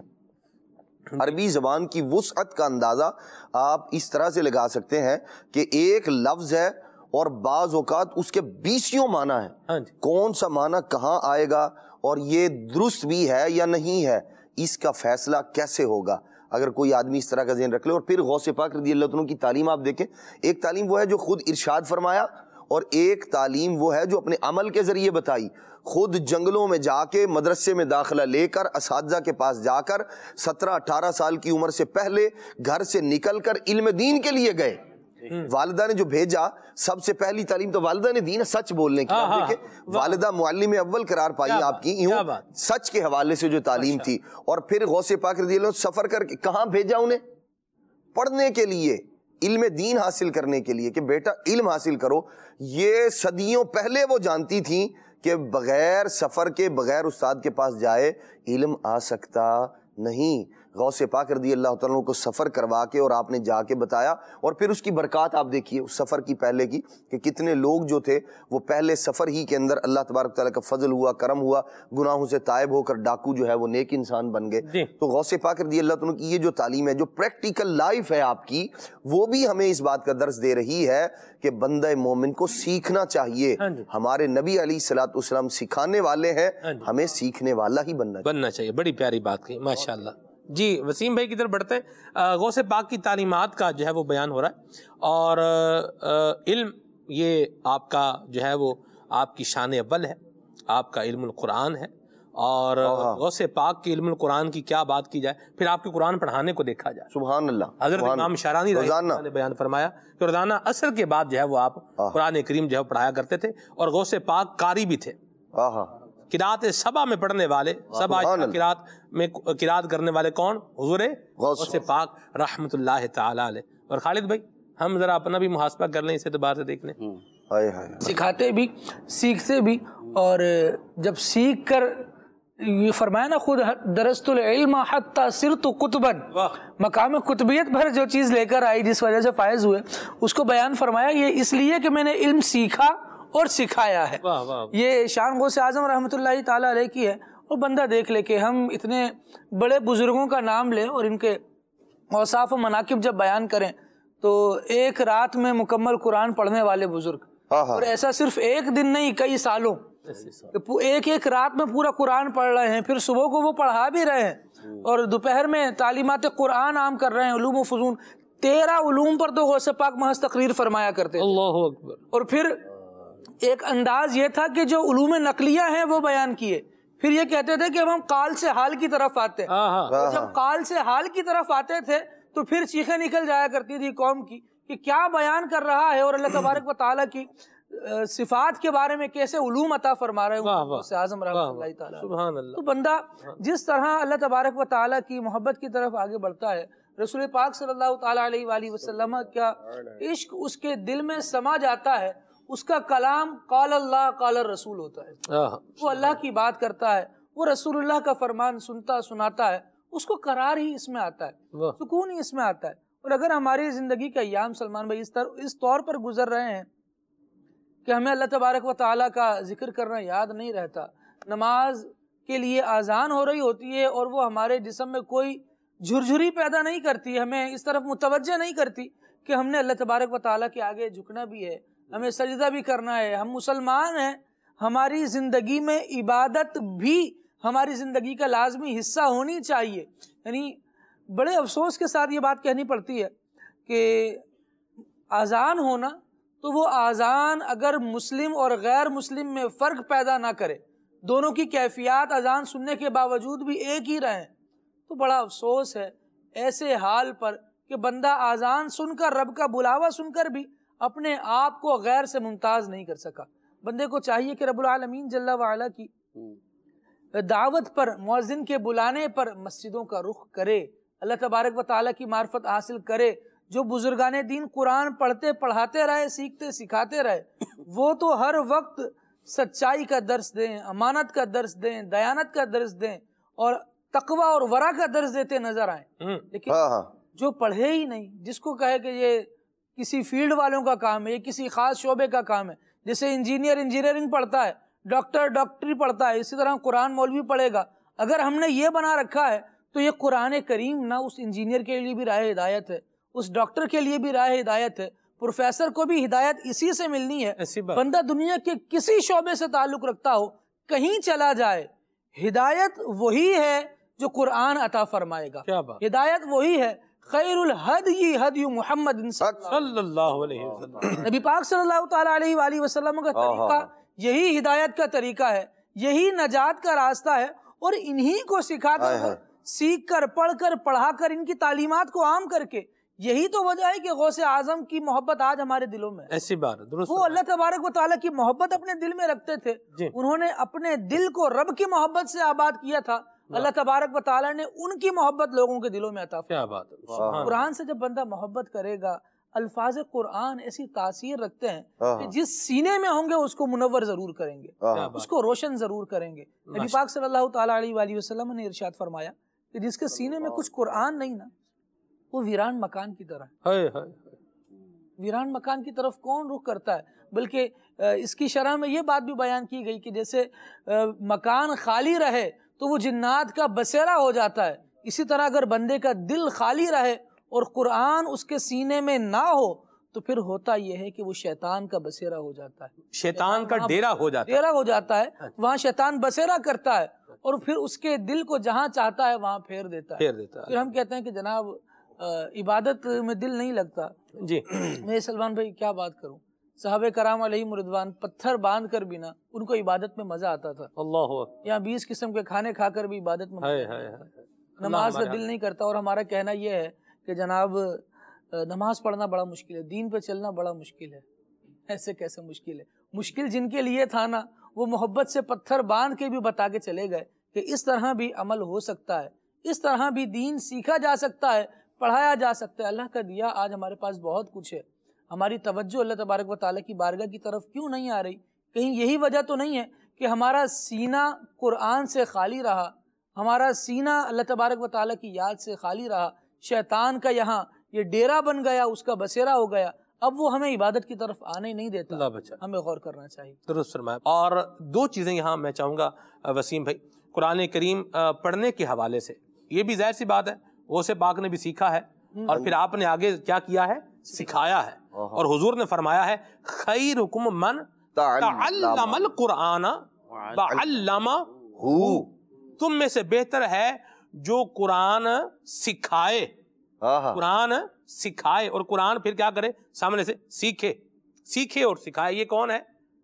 عربی زبان کی وسعت کا اندازہ آپ اس طرح سے لگا سکتے ہیں کہ ایک لفظ ہے اور بعض اوقات اس کے 20 معنی ہیں. کون سا معنی کہاں آئے گا اور یہ درست بھی ہے یا نہیں ہے, اس کا فیصلہ کیسے ہوگا اگر کوئی آدمی اس طرح کا ذہن رکھ لے. اور پھر غوث پاک رضی اللہ عنہ کی تعلیم آپ دیکھیں, ایک تعلیم وہ ہے جو خود ارشاد فرمایا اور ایک تعلیم وہ ہے جو اپنے عمل کے ذریعے بتائی. خود جنگلوں میں جا کے مدرسے میں داخلہ لے کر اساتذہ کے پاس جا کر 17-18 سال کی عمر سے پہلے گھر سے نکل کر علم دین کے لیے گئے. والدہ نے جو بھیجا سب سے پہلی تعلیم تو والدہ نے دی نا, سچ بولنے کی. دیکھیں والدہ معلم اول قرار پائی آپ کی, یوں سچ کے حوالے سے جو تعلیم تھی. اور پھر غوث پاک رضی اللہ عنہ سفر کر کے کہاں بھیجا انہیں؟ پڑھنے کے لیے, علم دین حاصل کرنے کے لیے کہ بیٹا علم حاصل کرو. یہ صدیوں پہلے وہ جانتی تھیں کہ بغیر سفر کے, بغیر استاد کے پاس جائے علم آ سکتا نہیں. غوث پاک رضی اللہ تعالیٰ کو سفر کروا کے اور آپ نے جا کے بتایا. اور پھر اس کی برکات آپ دیکھیے اس سفر کی پہلے کی کہ کتنے لوگ جو تھے وہ پہلے سفر ہی کے اندر اللہ تبارک تعالیٰ کا فضل ہوا, کرم ہوا, گناہوں سے تائب ہو کر ڈاکو جو ہے وہ نیک انسان بن گئے. تو غوث پاک رضی اللہ تعالیٰ کی یہ جو تعلیم ہے, جو پریکٹیکل لائف ہے آپ کی, وہ بھی ہمیں اس بات کا درس دے رہی ہے کہ بندہ مومن کو سیکھنا چاہیے. ہمارے نبی علیہ الصلوۃ والسلام سکھانے والے ہیں, ہمیں سیکھنے والا ہی بننا چاہیے. بڑی پیاری بات کہی ماشاءاللہ. جی وسیم بھائی کی طرف بڑھتے ہیں. غوث پاک کی تعلیمات کا جو ہے وہ بیان ہو رہا ہے اور علم یہ آپ کا جو ہے وہ آپ کی شان اول ہے, آپ کا علم القرآن ہے. اور غوث پاک کی علم القرآن کی کیا بات کی جائے, پھر آپ کے قرآن پڑھانے کو دیکھا جائے. سبحان اللہ. حضرت امام شارانی نے بیان فرمایا کہ روزانہ عصر کے بعد جو ہے وہ آپ قرآن کریم جو ہے پڑھایا کرتے تھے. اور غوث پاک قاری بھی تھے, قرات سبا میں پڑھنے والے, سبا قرات میں قرات کرنے والے کون؟ حضور غوث پاک رحمت اللہ تعالی علیہ. اور خالد بھائی ہم ذرا اپنا بھی محاسبہ کر لیں اس اعتبار سے دیکھ لیں. سکھاتے بھی سیکھتے بھی, اور جب سیکھ کر یہ فرمایا نا خود درست العلم حتی صرت قطبا, مقام قطبیت پر جو چیز لے کر آئی جس وجہ سے فائز ہوئے اس کو بیان فرمایا یہ اس لیے کہ میں نے علم سیکھا اور سکھایا ہے. یہ شان غوث اعظم رحمۃ اللہ تعالی علیہ کی ہے. اور بندہ دیکھ لے کہ ہم اتنے بڑے بزرگوں کا نام لیں اور ان کے اوصاف و مناقب جب بیان کریں تو ایک رات میں مکمل قرآن پڑھنے والے بزرگ, اور ایسا صرف ایک دن نہیں کئی سالوں, ایک رات میں پورا قرآن پڑھ رہے ہیں, پھر صبح کو وہ پڑھا بھی رہے ہیں اور دوپہر میں تعلیمات قرآن عام کر رہے ہیں, علوم و فنون. 13 علوم پر تو غوث پاک محض تقریر فرمایا کرتے تھے. اللہ اکبر. اور پھر ایک انداز یہ تھا کہ جو علوم نقلیہ ہیں وہ بیان کیے, پھر یہ کہتے تھے کہ ہم قال سے حال کی طرف آتے ہیں. جب قال سے حال کی طرف آتے تھے تو پھر چیخیں نکل جایا کرتی تھی قوم کی کہ کیا بیان کر رہا ہے, اور اللہ تبارک و تعالیٰ کی صفات کے بارے میں کیسے علوم عطا فرما رہے ہیں غوث اعظم رحمۃ اللہ تعالیٰ. سبحان اللہ. تو بندہ جس طرح اللہ تبارک و تعالیٰ کی محبت کی طرف آگے بڑھتا ہے, رسول پاک صلی اللہ تعالیٰ علیہ وآلہ وسلم کا عشق اس کے دل میں سما جاتا ہے, اس کا کلام قال اللہ قال الرسول ہوتا ہے. وہ اللہ کی بات کرتا ہے, وہ رسول اللہ کا فرمان سنتا سناتا ہے, اس کو قرار ہی اس میں آتا ہے, سکون ہی اس میں آتا ہے. اور اگر ہماری زندگی کا ایام سلمان بھائی اس طور پر گزر رہے ہیں کہ ہمیں اللہ تبارک و تعالیٰ کا ذکر کرنا یاد نہیں رہتا, نماز کے لیے آذان ہو رہی ہوتی ہے اور وہ ہمارے جسم میں کوئی جھرجھری پیدا نہیں کرتی, ہمیں اس طرف متوجہ نہیں کرتی کہ ہم نے اللہ تبارک و تعالیٰ کے آگے جھکنا بھی ہے, ہمیں سجدہ بھی کرنا ہے, ہم مسلمان ہیں, ہماری زندگی میں عبادت بھی ہماری زندگی کا لازمی حصہ ہونی چاہیے. یعنی بڑے افسوس کے ساتھ یہ بات کہنی پڑتی ہے کہ اذان ہونا تو وہ اذان اگر مسلم اور غیر مسلم میں فرق پیدا نہ کرے, دونوں کی کیفیات اذان سننے کے باوجود بھی ایک ہی رہیں, تو بڑا افسوس ہے ایسے حال پر کہ بندہ اذان سن کر, رب کا بلاوا سن کر بھی اپنے آپ کو غیر سے ممتاز نہیں کر سکا. بندے کو چاہیے کہ رب العالمین جل وعلا کی دعوت پر, مؤذن کے بلانے پر مسجدوں کا رخ کرے, اللہ تبارک و تعالیٰ کی معرفت حاصل کرے, جو بزرگان دین قرآن پڑھتے پڑھاتے رہے، سیکھتے سکھاتے رہے، وہ تو ہر وقت سچائی کا درس دیں، امانت کا درس دیں، دیانت کا درس دیں اور تقوی اور ورع کا درس دیتے نظر آئیں، لیکن جو پڑھے ہی نہیں، جس کو کہے کہ یہ کسی فیلڈ والوں کا کام ہے، یہ کسی خاص شعبے کا کام ہے، جیسے انجینئر انجینئرنگ پڑھتا ہے، ڈاکٹر ڈاکٹری پڑھتا ہے، اسی طرح قرآن مولوی پڑھے گا. اگر ہم نے یہ بنا رکھا ہے تو یہ قرآن کریم نہ اس انجینئر کے لیے بھی راہ ہدایت ہے، اس ڈاکٹر کے لیے بھی راہ ہدایت ہے، پروفیسر کو بھی ہدایت اسی سے ملنی ہے. بندہ دنیا کے کسی شعبے سے تعلق رکھتا ہو، کہیں چلا جائے، ہدایت وہی ہے جو قرآن عطا فرمائے گا. ہدایت وہی ہے. خیر الہدی ہدی محمد صلی اللہ علیہ وسلم. نبی پاک صلی اللہ تعالیٰ علیہ وآلہ وسلم کا طریقہ یہی ہدایت کا طریقہ ہے، یہی نجات کا راستہ ہے، اور انہی کو سکھا کر، سیکھ کر، پڑھ کر، پڑھا کر، ان کی تعلیمات کو عام کر کے، یہی تو وجہ ہے کہ غوث اعظم کی محبت آج ہمارے دلوں میں ہے. ایسی بات درست. وہ اللہ تبارک و تعالیٰ کی محبت اپنے دل میں رکھتے تھے، انہوں نے اپنے دل کو رب کی محبت سے آباد کیا تھا. اللہ تبارک و تعالیٰ نے ان کی محبت لوگوں کے دلوں میں عطا فرمائی. کیا بات ہے. قرآن سے جب بندہ محبت کرے گا، الفاظ قرآن ایسی تاثیر رکھتے ہیں کہ جس سینے میں ہوں گے اس کو منور ضرور کریں گے، اس کو روشن ضرور کریں گے. نبی پاک صلی اللہ تعالیٰ علیہ وآلہ وسلم نے ارشاد فرمایا کہ جس کے سینے میں کچھ قرآن نہیں نا، وہ ویران مکان کی طرح ہے. ویران مکان کی طرف کون رخ کرتا ہے؟ بلکہ اس کی شرح میں یہ بات بھی بیان کی گئی کہ جیسے مکان خالی رہے تو وہ جنات کا بسیرا ہو جاتا ہے، اسی طرح اگر بندے کا دل خالی رہے اور قرآن اس کے سینے میں نہ ہو تو پھر ہوتا یہ ہے کہ وہ شیطان کا بسیرا ہو جاتا ہے، شیطان کا ڈیرا ہو جاتا ہے. ڈیرا ہو جاتا ہے، وہاں شیطان بسیرا کرتا ہے اور پھر اس کے دل کو جہاں چاہتا ہے وہاں پھیر دیتا ہے. پھر ہم کہتے ہیں کہ جناب عبادت میں دل نہیں لگتا. جی میں سلمان بھائی کیا بات کروں، صحابہ کرام علیہم رضوان پتھر باندھ کر بھی نا ان کو عبادت میں مزہ آتا تھا. اللہ یہاں 20 قسم کے کھانے کھا کر بھی عبادت میں نماز کا دل نہیں کرتا. اور ہمارا کہنا یہ ہے کہ جناب نماز پڑھنا بڑا مشکل ہے، دین پہ چلنا بڑا مشکل ہے. ایسے کیسے مشکل ہے؟ مشکل جن کے لیے تھا نا وہ محبت سے پتھر باندھ کے بھی بتا کے چلے گئے کہ اس طرح بھی عمل ہو سکتا ہے، اس طرح بھی دین سیکھا جا سکتا ہے، پڑھایا جا سکتا ہے. اللہ کا دیا آج ہمارے پاس بہت کچھ ہے، ہماری توجہ اللہ تبارک و تعالیٰ کی بارگاہ کی طرف کیوں نہیں آ رہی؟ کہیں یہی وجہ تو نہیں ہے کہ ہمارا سینہ قرآن سے خالی رہا، ہمارا سینہ اللہ تبارک و تعالیٰ کی یاد سے خالی رہا، شیطان کا یہاں یہ ڈیرا بن گیا، اس کا بسیرا ہو گیا، اب وہ ہمیں عبادت کی طرف آنے نہیں دیتا. اللہ بچا. ہمیں غور کرنا چاہیے. درست فرمایا. اور دو چیزیں یہاں میں چاہوں گا وسیم بھائی، قرآن کریم پڑھنے کے حوالے سے یہ بھی ظاہر سی بات ہے غوث پاک نے بھی سیکھا ہے اور پھر آپ نے آگے کیا کیا ہے؟ سکھایا ہے. اور حضور نے فرمایا ہے خیرکم من تعلم القرآن وعلمہ، تم میں سے بہتر ہے جو قرآن سکھائے، قرآن سکھائے اور قرآن پھر کیا کرے؟ سامنے سے سیکھے اور سکھائے. یہ کون ہے؟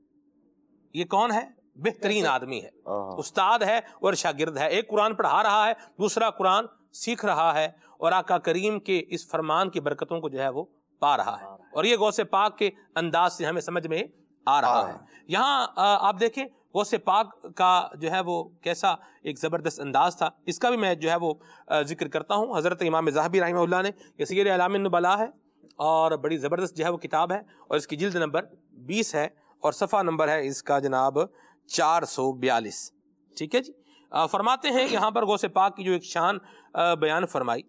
یہ کون ہے؟ بہترین آدمی ہے، استاد ہے اور شاگرد ہے. ایک قرآن پڑھا رہا ہے، دوسرا قرآن سیکھ رہا ہے اور آقا کریم کے اس فرمان کی برکتوں کو جو ہے وہ پا رہا ہے. اور یہ غوث پاک کے انداز سے ہمیں سمجھ میں آ رہا ہے. یہاں آپ دیکھیں غوث پاک کا جو ہے وہ کیسا ایک زبردست انداز تھا. اس کا بھی میں جو ہے وہ ذکر کرتا ہوں. حضرت امام ذہبی رحمہ اللہ نے، یہ سیر اعلام النبلاء ہے اور بڑی زبردست جو ہے وہ کتاب ہے اور اس کی جلد نمبر 20 ہے اور صفحہ نمبر ہے اس کا جناب 442. ٹھیک ہے جی. فرماتے ہیں یہاں پر غوث پاک کی جو ایک شان بیان فرمائی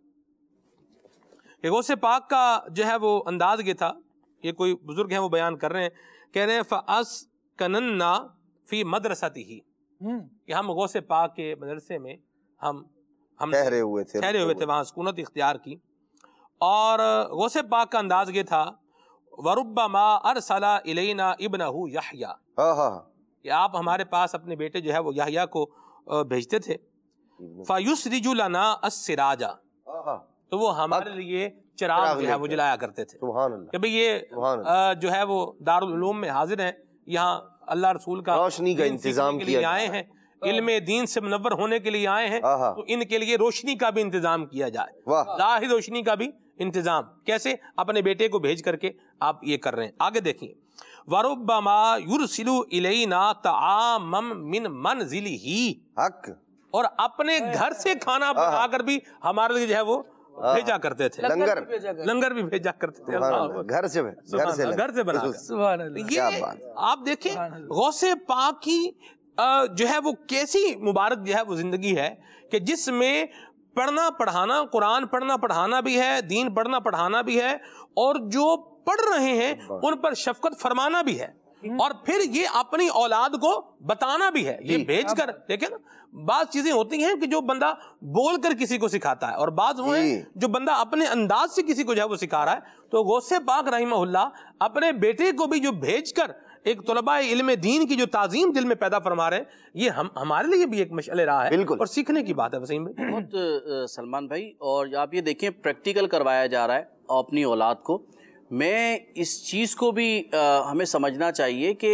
کہ غوث پاک کا جو ہے وہ انداز یہ تھا. یہ کوئی بزرگ ہیں وہ بیان کر رہے ہیں، کہہ رہے ہیں فَأَسْكَنَنَّا فی مدرسَتِهِ، کہ ہم غوث پاک کے مدرسے میں ہم ٹھہرے ہوئے تھے، وہاں سکونت اختیار کی. اور غوث پاک کا انداز یہ تھا وَرُبَّمَا أَرْسَلَ إِلَيْنَا ابْنَهُ يَحْيَا، کہ آپ ہمارے پاس اپنے بیٹے جو ہے وہ یحییٰ کو بھیجتے تھے. فَيُسْرِجُ لَنَا السِّرَاجَ، تو وہ ہمارے لیے چراغ جو ہے وہ جلایا کرتے تھے کہ بھئی یہ جو ہے وہ دارالعلوم میں حاضر ہیں، یہاں اللہ رسول کا روشنی کا انتظام کیا آئے ہیں، علم دین سے منور ہونے کے لیے آئے ہیں، تو ان کے لیے روشنی کا بھی انتظام کیا جائے، ظاہر روشنی کا بھی انتظام. کیسے؟ اپنے بیٹے کو بھیج کر کے آپ یہ کر رہے ہیں. آگے دیکھیں وَرُبَّمَا يُرْسِلُ إِلَيْنَا طَعَامًا مِّن مَنْزِلِهِ، اور اپنے گھر سے کھانا پکا کر بھی ہمارے لیے جو ہے وہ بھیجا کرتے تھے، لنگر بھی بھیجا کرتے تھے، گھر سے بنا کر۔ یہ آپ دیکھیں غوث پاک کی جو ہے وہ کیسی مبارک جو ہے وہ زندگی ہے کہ جس میں پڑھنا پڑھانا، قرآن پڑھنا پڑھانا بھی ہے، دین پڑھنا پڑھانا بھی ہے، اور جو پڑھ رہے ہیں ان پر شفقت فرمانا بھی ہے، اور پھر یہ اپنی اولاد کو بتانا بھی ہے، یہ بھیج کر۔ دیکھیں نا بعض چیزیں ہوتی ہیں کہ جو بندہ بول کر کسی کو سکھاتا ہے، اور بعض وہ ہیں جو بندہ اپنے انداز سے کسی کو جو ہے وہ سکھا رہا ہے۔ تو غوث پاک رحمہ اللہ اپنے بیٹے کو بھی جو بھیج کر ایک طلباء علم دین کی جو تعظیم دل میں پیدا فرما رہے ہیں، یہ ہمارے لیے بھی ایک مشعل راہ ہے اور سیکھنے کی بات ہے وسیم بھائی۔ بہت سلمان بھائی، اور آپ یہ دیکھیں پریکٹیکل کروایا جا رہا ہے اپنی اولاد کو۔ میں اس چیز کو بھی ہمیں سمجھنا چاہیے کہ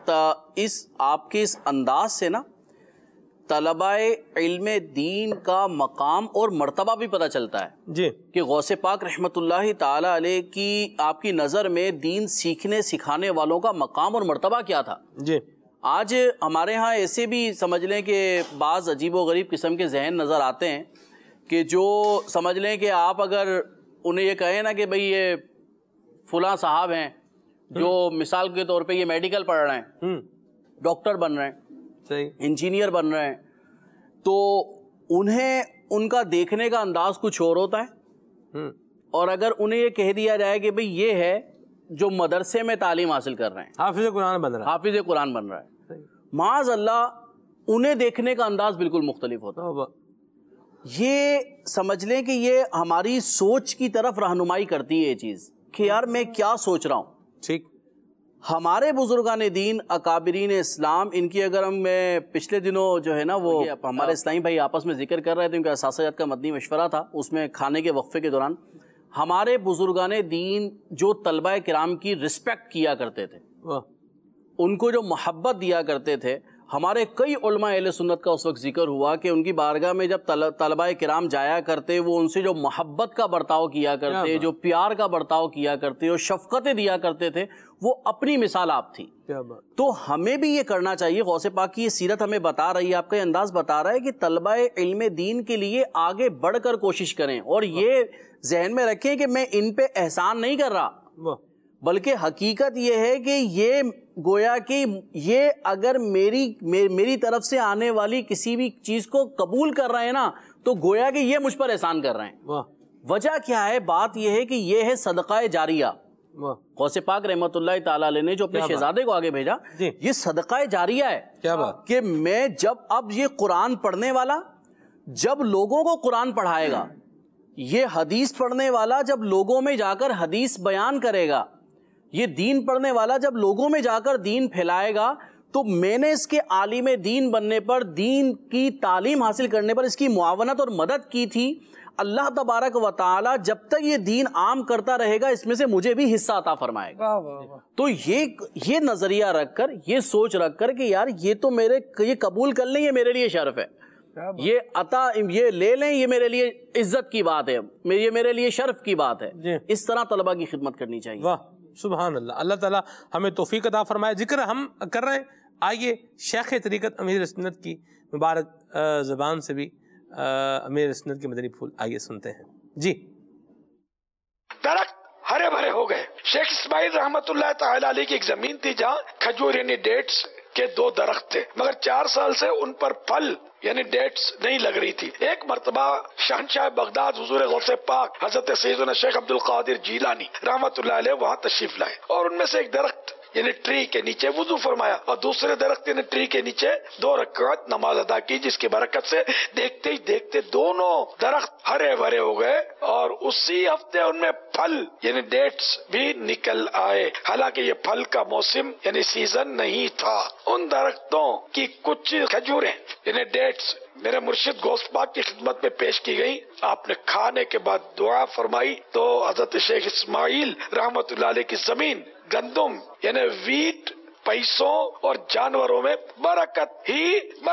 آپ کے اس انداز سے نا طلباء علم دین کا مقام اور مرتبہ بھی پتہ چلتا ہے جی، کہ غوث پاک رحمۃ اللہ تعالی علیہ کی آپ کی نظر میں دین سیکھنے سکھانے والوں کا مقام اور مرتبہ کیا تھا۔ جی، آج ہمارے ہاں ایسے بھی سمجھ لیں کہ بعض عجیب و غریب قسم کے ذہن نظر آتے ہیں کہ جو سمجھ لیں کہ آپ اگر انہیں یہ کہیں نا کہ بھئی یہ فلاں صاحب ہیں جو مثال کے طور پہ یہ میڈیکل پڑھ رہے ہیں، ڈاکٹر بن رہے ہیں، انجینئر بن رہے ہیں، تو انہیں ان کا دیکھنے کا انداز کچھ اور ہوتا ہے، اور اگر انہیں یہ کہہ دیا جائے کہ بھئی یہ ہے جو مدرسے میں تعلیم حاصل کر رہے ہیں، حافظ قرآن بن رہا ہے، معاذ اللہ انہیں دیکھنے کا انداز بالکل مختلف ہوتا ہے۔ یہ سمجھ لیں کہ یہ ہماری سوچ کی طرف رہنمائی کرتی ہے یہ چیز کہ یار میں کیا سوچ رہا ہوں۔ ٹھیک، ہمارے بزرگان دین اکابرین اسلام، ان کی اگر ہم پچھلے دنوں جو ہے نا وہ ہمارے اسلامی بھائی آپس میں ذکر کر رہے تھے، ان کا اساتذہ کا مدنی مشورہ تھا، اس میں کھانے کے وقفے کے دوران ہمارے بزرگان دین جو طلبہ کرام کی رسپیکٹ کیا کرتے تھے، ان کو جو محبت دیا کرتے تھے، ہمارے کئی علماء اہل سنت کا اس وقت ذکر ہوا کہ ان کی بارگاہ میں جب طلبہ کرام جایا کرتے، وہ ان سے جو محبت کا برتاؤ کیا کرتے، جو پیار کا برتاؤ کیا کرتے اور شفقتیں دیا کرتے تھے، وہ اپنی مثال آپ تھی۔ تو ہمیں بھی یہ کرنا چاہیے۔ غوث پاک کی یہ سیرت ہمیں بتا رہی ہے، آپ کا یہ انداز بتا رہا ہے کہ طلبہ علم دین کے لیے آگے بڑھ کر کوشش کریں، اور یہ ذہن میں رکھیں کہ میں ان پہ احسان نہیں کر رہا، بلکہ حقیقت یہ ہے کہ یہ گویا کہ یہ اگر میری طرف سے آنے والی کسی بھی چیز کو قبول کر رہے ہیں نا، تو گویا کہ یہ مجھ پر احسان کر رہے ہیں۔ وجہ کیا ہے؟ بات یہ ہے کہ یہ ہے صدقہ جاریہ۔ غوث پاک رحمۃ اللہ تعالی علیہ نے جو اپنے شہزادے کو آگے بھیجا، یہ صدقہ جاریہ ہے۔ کیا بات کہ میں جب اب یہ قرآن پڑھنے والا جب لوگوں کو قرآن پڑھائے گا، یہ حدیث پڑھنے والا جب لوگوں میں جا کر حدیث بیان کرے گا، یہ دین پڑھنے والا جب لوگوں میں جا کر دین پھیلائے گا، تو میں نے اس کے عالم دین بننے پر، دین کی تعلیم حاصل کرنے پر اس کی معاونت اور مدد کی تھی۔ اللہ تبارک و تعالی جب تک یہ دین عام کرتا رہے گا، اس میں سے مجھے بھی حصہ عطا فرمائے گا۔ تو یہ نظریہ رکھ کر، یہ سوچ رکھ کر کہ یار یہ تو یہ قبول کر لیں، یہ میرے لیے شرف ہے، یہ عطا یہ لے لیں، یہ میرے لیے عزت کی بات ہے، یہ میرے لیے شرف کی بات ہے۔ اس طرح طلبہ کی خدمت کرنی چاہیے۔ واہ سبحان اللہ، اللہ تعالیٰ ہمیں توفیق عطا فرمائے۔ ذکر ہم کر رہے ہیں، آئیے شیخ طریقت امیر سنت کی مبارک زبان سے بھی امیر سنت کے مدنی پھول آئیے سنتے ہیں۔ جی، درخت ہرے بھرے ہو گئے۔ شیخ اسماعیل رحمت اللہ تعالی علیہ کی ایک زمین تھی جہاں کھجور یعنی ڈیٹس کے 2 درخت تھے، مگر 4 سال سے ان پر پھل یعنی ڈیٹس نہیں لگ رہی تھی۔ ایک مرتبہ شہنشاہ بغداد حضور غوث پاک حضرت سیدنا شیخ عبد القادر جیلانی رحمت اللہ علیہ وہاں تشریف لائے، اور ان میں سے ایک درخت یعنی ٹری کے نیچے وضو فرمایا، اور دوسرے درخت یعنی ٹری کے نیچے 2 رکعت نماز ادا کی، جس کی برکت سے دیکھتے ہی دیکھتے دونوں درخت ہرے بھرے ہو گئے، اور اسی ہفتے ان میں پھل یعنی ڈیٹس بھی نکل آئے، حالانکہ یہ پھل کا موسم یعنی سیزن نہیں تھا۔ ان درختوں کی کچھ کھجوریں یعنی ڈیٹس میرے مرشد غوث پاک کی خدمت میں پیش کی گئی، آپ نے کھانے کے بعد دعا فرمائی، تو حضرت شیخ اسماعیل رحمت اللہ علیہ کی زمین گندم یعنی ویٹ، پیسوں اور جانوروں میں برکت ہی برکت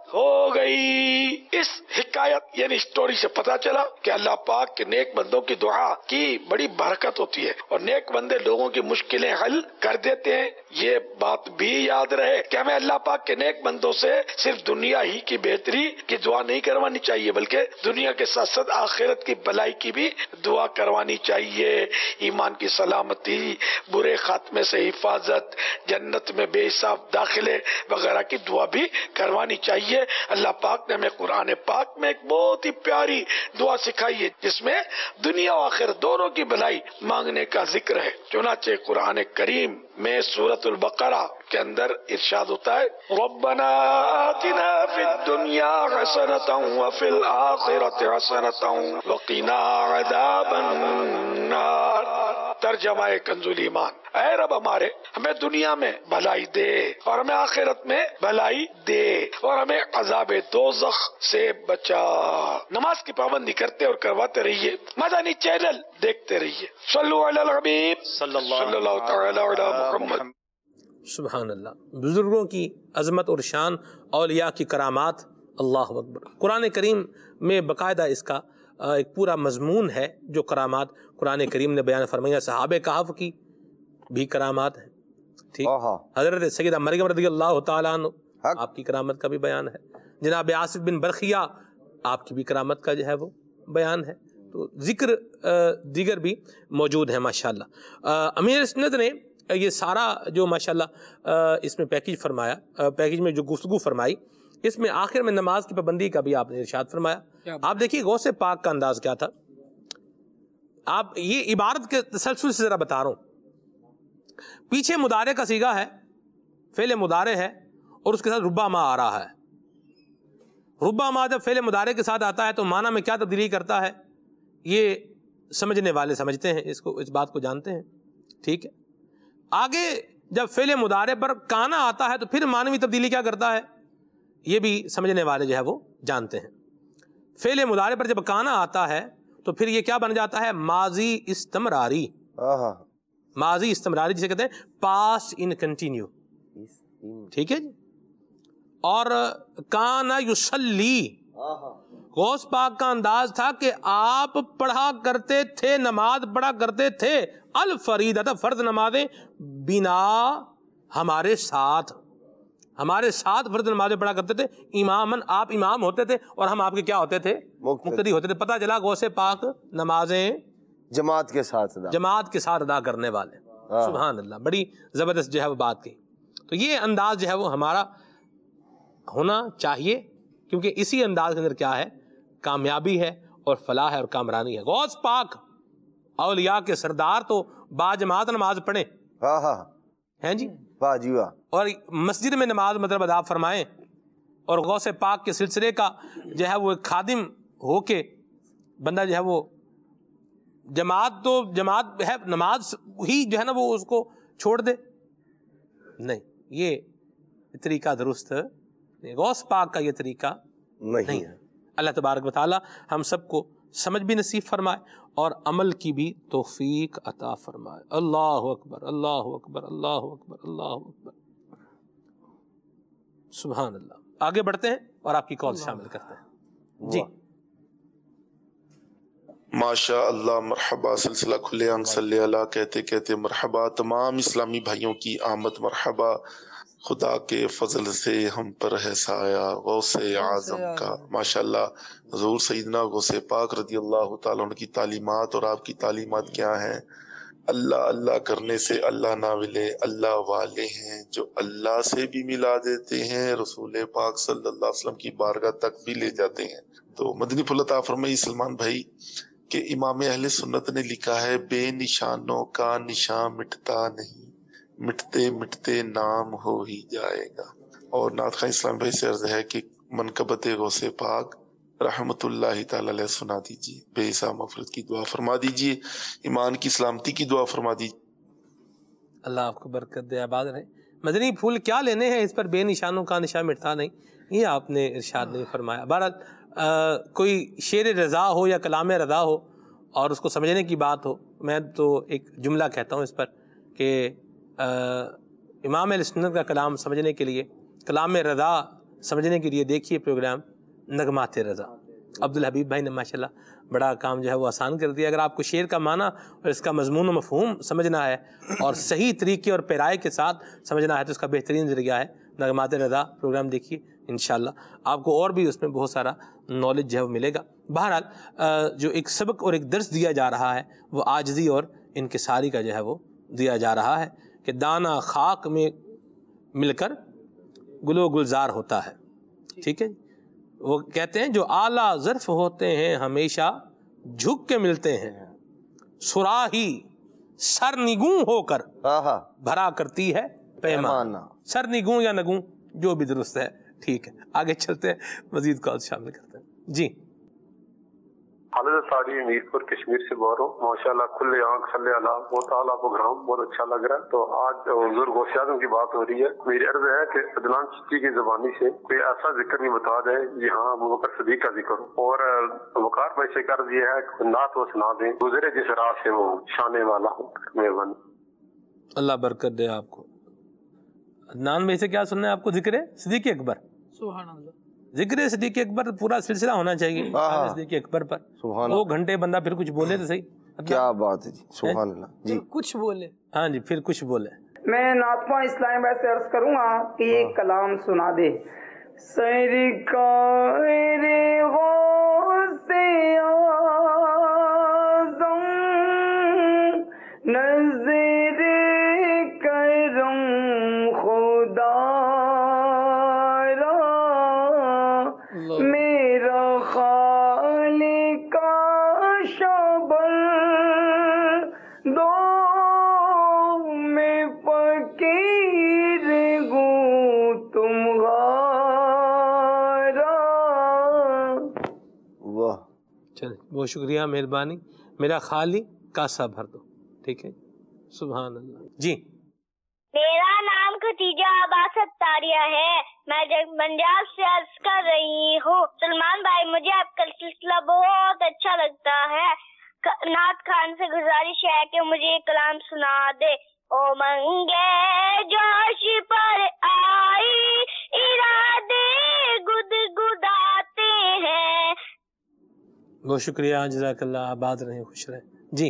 ہو گئی۔ اس حکایت یعنی اسٹوری سے پتا چلا کہ اللہ پاک کے نیک بندوں کی دعا کی بڑی برکت ہوتی ہے اور نیک بندے لوگوں کی مشکلیں حل کر دیتے ہیں۔ یہ بات بھی یاد رہے کہ ہمیں اللہ پاک کے نیک بندوں سے صرف دنیا ہی کی بہتری کی دعا نہیں کروانی چاہیے، بلکہ دنیا کے ساتھ ساتھ آخرت کی بھلائی کی بھی دعا کروانی چاہیے۔ ایمان کی سلامتی، برے خاتمے سے حفاظت، جنت میں بے حساب داخلے وغیرہ کی دعا بھی کروانی چاہیے۔ اللہ پاک نے ہمیں قرآن پاک میں ایک بہت ہی پیاری دعا سکھائی ہے جس میں دنیا و آخرت دونوں کی بھلائی مانگنے کا ذکر ہے۔ چنانچہ قرآن کریم میں سورۃ البقرہ کے اندر ارشاد ہوتا ہے ربنا آتنا فی الدنیا حسنۃ وفی الآخرۃ حسنۃ وقنا عذاب النار۔ ترجمہ کنز الایمان، اے رب ہمارے ہمیں دنیا میں بھلائی دے اور ہمیں آخرت میں بھلائی دے اور ہمیں عذاب دوزخ سے بچا۔ نماز کی پابندی کرتے اور کرواتے رہیے، مدنی چینل دیکھتے رہیے۔ صلو علی الحبیب صلی اللہ تعالی علی محمد۔ سبحان اللہ، بزرگوں کی عظمت اور شان، اولیاء کی کرامات، اللہ اکبر۔ قرآن کریم میں باقاعدہ اس کا ایک پورا مضمون ہے جو کرامات قرآن کریم نے بیان فرمایا۔ صحابہ کہف کی بھی کرامات ہیں، ٹھیک، حضرت سیدہ مریم رضی اللہ تعالیٰ عنہ آپ کی کرامت کا بھی بیان ہے، جناب آصف بن برخیہ آپ کی بھی کرامت کا جو ہے وہ بیان ہے، تو ذکر دیگر بھی موجود ہیں ماشاءاللہ۔ امیر سنت نے یہ سارا جو ماشاءاللہ اس میں پیکیج میں جو گفتگو فرمائی، اس میں آخر میں نماز کی پابندی کا بھی آپ نے ارشاد فرمایا۔ آپ دیکھیے غوث پاک کا انداز کیا تھا، آپ یہ عبارت کے تسلسل سے ذرا بتا رہا ہوں۔ پیچھے مضارع کا صیغہ ہے، فعل مضارع ہے اور اس کے ساتھ ربما آ رہا ہے۔ ربما جب فعل مضارع کے ساتھ آتا ہے تو معنی میں کیا تبدیلی کرتا ہے یہ سمجھنے والے سمجھتے ہیں، اس بات کو جانتے ہیں، ٹھیک ہے۔ آگے جب فعل مضارع پر کانا آتا ہے تو پھر معنوی تبدیلی کیا کرتا ہے یہ بھی سمجھنے والے جو ہے وہ جانتے ہیں۔ فعل مضارع پر جب کانا آتا ہے تو پھر یہ کیا بن جاتا ہے ماضی استمراری، ماضی استمراری جسے کہتے ہیں پاسٹ ان کنٹینیو، ٹھیک ہے جی۔ اور کانا یصلی، غوث پاک کا انداز تھا کہ آپ پڑھا کرتے تھے، نماز پڑھا کرتے تھے الفریدۃ، فرض نمازیں، بنا ہمارے ساتھ فرض نمازیں پڑھا کرتے تھے، امامن، آپ امام ہوتے تھے اور ہم آپ کے کیا ہوتے تھے، مقتدی ہوتے تھے۔ پتہ چلا غوث پاک نمازیں جماعت کے ساتھ ادا کرنے والے، سبحان اللہ، بڑی زبردست جو ہے وہ بات کی۔ تو یہ انداز جو ہے وہ ہمارا ہونا چاہیے، کیونکہ اسی انداز کے اندر کیا ہے، کامیابی ہے اور فلاح ہے اور کامرانی ہے۔ غوث پاک اولیاء کے سردار تو با جماعت نماز پڑھیں، ہیں جی، واہ جی واہ، اور مسجد میں نماز مطلب ادا فرمائیں، اور غوث پاک کے سلسلے کا جو ہے وہ ایک خادم ہو کے بندہ جو ہے وہ جماعت ہے، نماز ہی جو ہے نا وہ اس کو چھوڑ دے، نہیں، یہ طریقہ درست نہیں، غوث پاک کا یہ طریقہ نہیں ہے۔ اللہ تبارک و تعالی ہم سب کو سمجھ بھی نصیب فرمائے اور عمل کی بھی توفیق عطا فرمائے۔ اللہ اکبر، اللہ اکبر، اللہ اکبر، اللہ اکبر، سبحان اللہ۔ آگے بڑھتے ہیں اور آپ کی کال شامل کرتے ہیں جی۔ ماشاء اللہ، مرحبا، سلسلہ کھلے آنکھ صلی اللہ کہتے کہتے مرحبا، تمام اسلامی بھائیوں کی آمد مرحبا۔ خدا کے فضل سے ہم پر ہے سایہ غوث اعظم کا، ماشاءاللہ۔ حضور سیدنا غوث پاک رضی اللہ تعالیٰ عنہ کی تعلیمات اور آپ کی تعلیمات کیا ہیں؟ اللہ اللہ کرنے سے اللہ نہ ملے، اللہ والے ہیں جو اللہ سے بھی ملا دیتے ہیں، رسول پاک صلی اللہ علیہ وسلم کی بارگاہ تک بھی لے جاتے ہیں۔ تو مدنی پھول عطا فرمائی سلمان بھائی کہ امام اہل سنت نے لکھا ہے، بے نشانوں کا نشان مٹتا نہیں، مٹتے مٹتے نام ہو ہی جائے گا۔ اور نعت خواہ اسلام بھائی سے عرض ہے کہ منقبت غوث پاک رحمت اللہ تعالی علیہ سنا دیجیے، بے حساب مغفرت کی دعا فرما دیجیے، ایمان کی سلامتی کی دعا فرما دیجیے۔ اللہ آپ کو برکت دے، آباد رہے۔ مدنی پھول کیا لینے ہیں اس پر، بے نشانوں کا نشان مٹتا نہیں، یہ آپ نے ارشاد نہیں فرمایا۔ بہرحال کوئی شعر رضا ہو یا کلام رضا ہو اور اس کو سمجھنے کی بات ہو، میں تو ایک جملہ کہتا ہوں اس پر کہ امام اہل سنت کا کلام سمجھنے کے لیے کلام رضا سمجھنے کے لیے دیکھیے پروگرام نغمات رضا. عبدالحبیب بھائی نے ماشاءاللہ بڑا کام جو ہے وہ آسان کر دیا. اگر آپ کو شعر کا معنی اور اس کا مضمون و مفہوم سمجھنا ہے اور صحیح طریقے اور پیرائے کے ساتھ سمجھنا ہے تو اس کا بہترین ذریعہ ہے نغمات رضا. پروگرام دیکھیے انشاءاللہ آپ کو اور بھی اس میں بہت سارا نالج جو ہے وہ ملے گا. بہرحال جو ایک سبق اور ایک درس دیا جا رہا ہے وہ عاجزی اور انکساری کا جو ہے وہ دیا جا رہا ہے کہ دانہ خاک میں مل کر گل و گلزار ہوتا ہے. ٹھیک ہے. وہ کہتے ہیں جو اعلیٰ ظرف ہوتے ہیں ہمیشہ جھک کے ملتے ہیں, صراحی سرنگوں ہو کر بھرا کرتی ہے پیمانہ. سرنگوں یا نگوں جو بھی درست ہے. ٹھیک ہے, آگے چلتے ہیں, مزید کال شامل کرتے ہیں. جی حضرت ساری امیر پور کشمیر سے بول رہا ہوں. ماشاءاللہ کھلے آنکھ صلی اللہ بہت اعلیٰ پروگرام, بہت اچھا لگ رہا ہے. تو آج حضور غوث اعظم کی بات ہو رہی ہے. میری عرض ہے کہ عدنان چشتی کی زبانی سے کوئی ایسا ذکر بھی بتا دیں جہاں ابوبکر صدیق کا ذکر ہو, اور وقار بھائی سے عرض یہ ہے کہ نعت وہ سنا دیں گزرے جس راہ سے وہ شانے والا ہو. مہربانی. اللہ برکت دے آپ کو. عدنان بھائی سے کیا سننا ہے آپ کو؟ ذکر صدیق اکبر. سبحان اللہ. ذکر صدیق اکبر پورا سلسلہ ہونا چاہیے صدیق اکبر پر. 2 گھنٹے بندہ پھر کچھ بولے تو صحیح. کیا بات ہے جی, سبحان اللہ. جی کچھ بولے. ہاں جی, پھر کچھ بولے. میں ناطفہ اسلامی بھائی سے عرض کروں گا کہ یہ کلام سنا دے. سرکار غوث اعظم نظر کرم خدا میرا خالق شبر دو میں فقیر گو تم غارا. واہ, چلیں بہت شکریہ, مہربانی. میرا خالی کاسا بھر دو. ٹھیک ہے, سبحان اللہ. جی میرا نام ختیجہ عباس اتاریہ ہے. میں پنجاب سے عرض کر رہی ہوں. سلمان بھائی مجھے آپ کا سلسلہ بہت اچھا لگتا ہے. نعت خان سے گزارش ہے کہ مجھے کلام سنا دے. او منگے جوش پر آئی ارادے گدگداتے ہیں. بہت شکریہ, جزاک اللہ, آباد رہیں, خوش رہیں. جی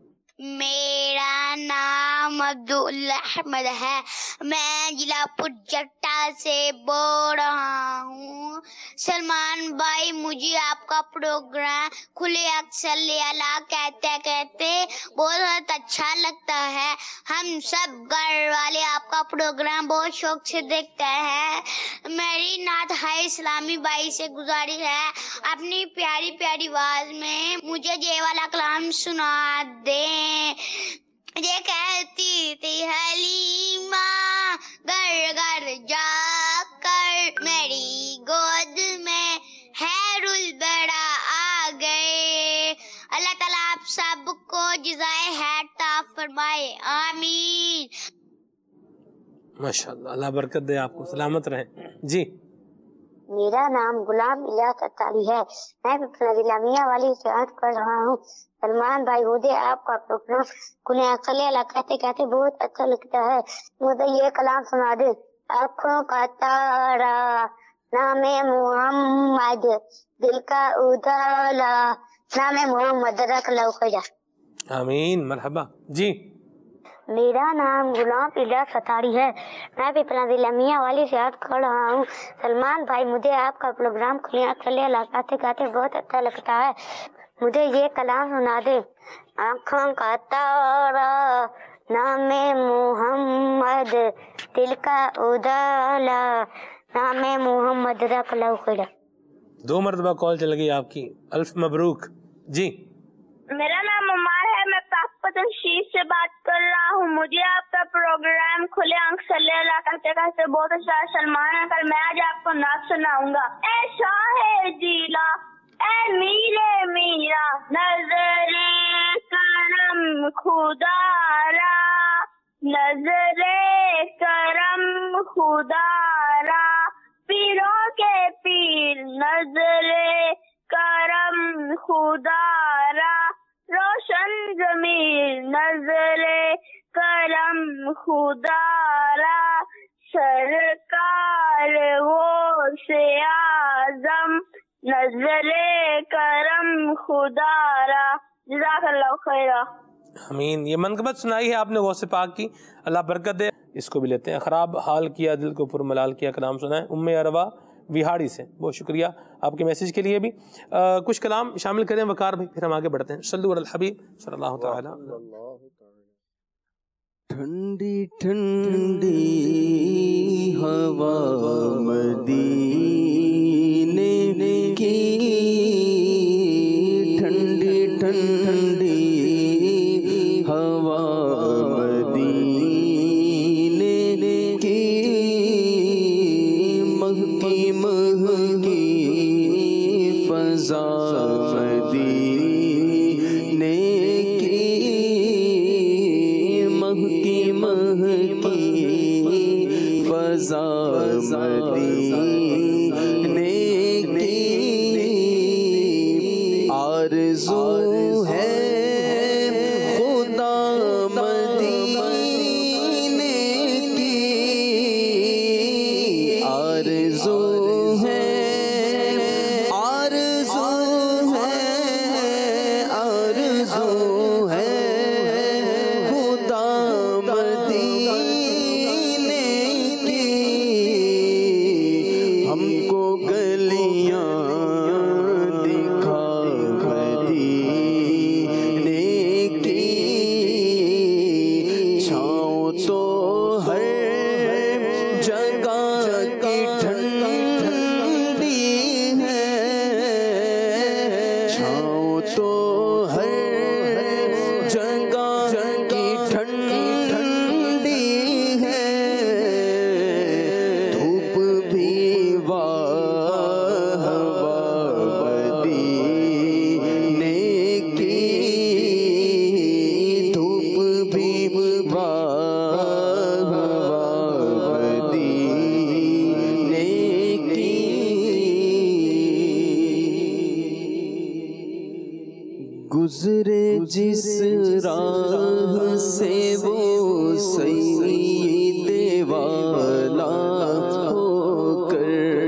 میرا نام عبدالحمد ہے. میں ضلع پرجٹا سے بول رہا ہوں. سلمان بھائی مجھے آپ کا پروگرام کھلے آنکھ صلی اللہ کہتے کہتے بہت اچھا لگتا ہے. ہم سب گھر والے آپ کا پروگرام بہت شوق سے دیکھتے ہیں. میری نعت ہے اسلامی بھائی سے گزارش ہے اپنی پیاری پیاری آواز میں مجھے یہ والا کلام سنا دیں. یہ کہتی تھی حلیمہ گھر گھر جا کر میری گود میں خیر البرا آ گئے. اللہ تعالیٰ آپ سب کو جزائے خیر عطا فرمائے, آمین. ماشاءاللہ, اللہ برکت دے آپ کو, سلامت رہیں. جی میرا نام غلام الیاس اتاری ہے. میں ضلع میاں والی سے عرض کر رہا ہوں. سلمان بھائی مجھے آپ کا پروگرام کھلے آنکھ صلی اللہ کہتے کہتے بہت اچھا لگتا ہے. مجھے یہ کلام سنا دے. آنکھوں کا تارا نام محمد دل کا اجالا نام محمد رکھ لو خجا. آمین, مرحبا. جی میرا نام غلام الیاس اتاری ہے. میں بھی ضلع میاں والی سے عرض کر رہا ہوں. سلمان بھائی مجھے آپ کا پروگرام کھلے آنکھ صلی اللہ کہتے کہتے بہت اچھا لگتا ہے. مجھے یہ کلام سنا دے. آنکھوں کا تارا نام محمد دل کا اجالا نام محمد رکھ لو خجا. 2 مرتبہ کال چل گئی آپ کی, الف مبروک. جی میرا نام عمار ہے. میں پاکپتن شیف سے بات کر رہا ہوں. مجھے آپ کا پروگرام کھلے آنکھ صلی اللہ کہتے کہتے بہت اچھا. سلمان انکل میں آج آپ کو نعت سناؤں گا. اے شاہ جیلا اے میرے میرا نظر کرم خدا را نظر کرم خدا را پیروں کے پیر نظر کرم خدا را روشن ضمیر نظر کرم خدا را سرکار وہ سے اعظم نزل کرم خدا را. جزاک اللہ خیرہ. امین. یہ منقبت سنائی ہے آپ نے غوث پاک کی، اللہ برکت دے. اس کو بھی لیتے ہیں. خراب حال کیا دل کو پر ملال کیا کا نام سنا ہے ام اروا وہاڑی سے. بہت شکریہ آپ کے میسیج کے لیے بھی. کچھ کلام شامل کریں وقار بھائی، پھر ہم آگے بڑھتے ہیں. صلو علی الحبیب صلی اللہ تعالی. ٹھنڈی ٹھنڈی ہوا مدینے کی، ٹھنڈی ٹھنڈی ہوا مدینے کی، مہکی مہکی فضا مدینے کی، مہکی مہکی فضا مدینے کی، آرزو ہے خدا مدینے کی، آرزو ہے، آرزو ہے، آرزو ہے خدا مدینے کی. ہم کو گلیاں دکھا مدینے کی، چھاؤں تو ہر جگہ کی ٹھنڈی ہے، چھاؤں تو ہر جگہ کی ٹھنڈی ہے، دھوپ بھی واہ مدینے کی، دھوپ بھی واہ مدینے کی. گزرے جس راہ سے وہ سید والا ہو کر،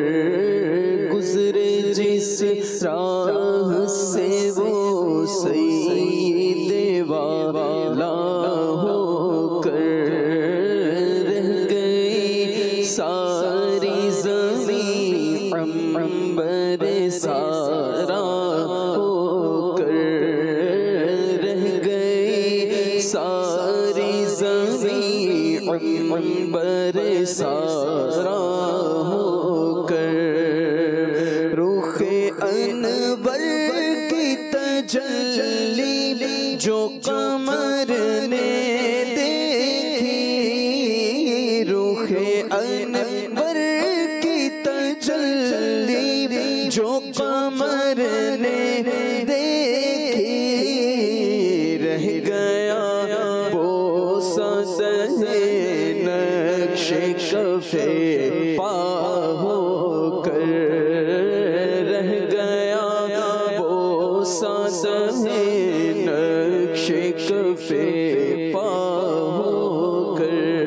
گزرے جس راہ سے وہ سید والا ہو کر، رہ گئی ساری زمین عنبر سارا ہو کر، رہ گئی ساری زمین عنبر سارا ہو کر، رخ انور کی تجلی جو قمر نے دیکھی، رخ انور کی تجلی جو قمر نے دیکھی، رہ گیا بوسہ سہے نقش کفے پا ہو کر، رہ گیا بوسہ سہے نقش کفے پا ہو کر،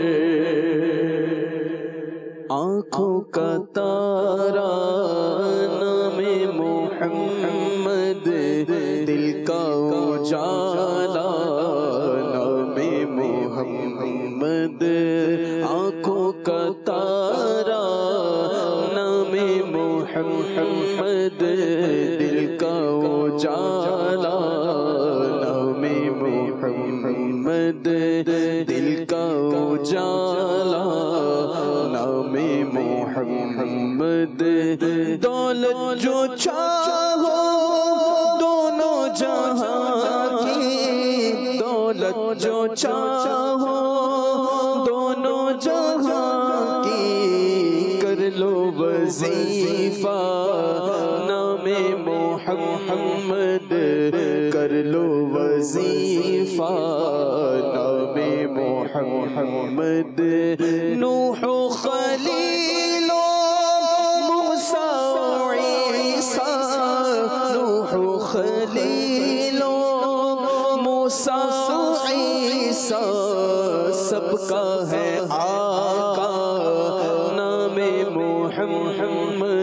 آنکھوں کا تارا نام محمد، دل کا اجالا نام محمد، آنکھوں کا تارا نام محمد، دل کا اجالا نام محمد، دل کا اجالا نام محمد. دولت جو چاہو دونوں جہاں کی، دولت جو چاہو دونوں جہاں کی، کر لو وظیفہ نام محمد، کر لو وظیفہ نام محمد. نوح خلیل موسیٰ عیسیٰ، نوح خلیل موسیٰ عیسیٰ، سب کا ہے آقا نام محمد،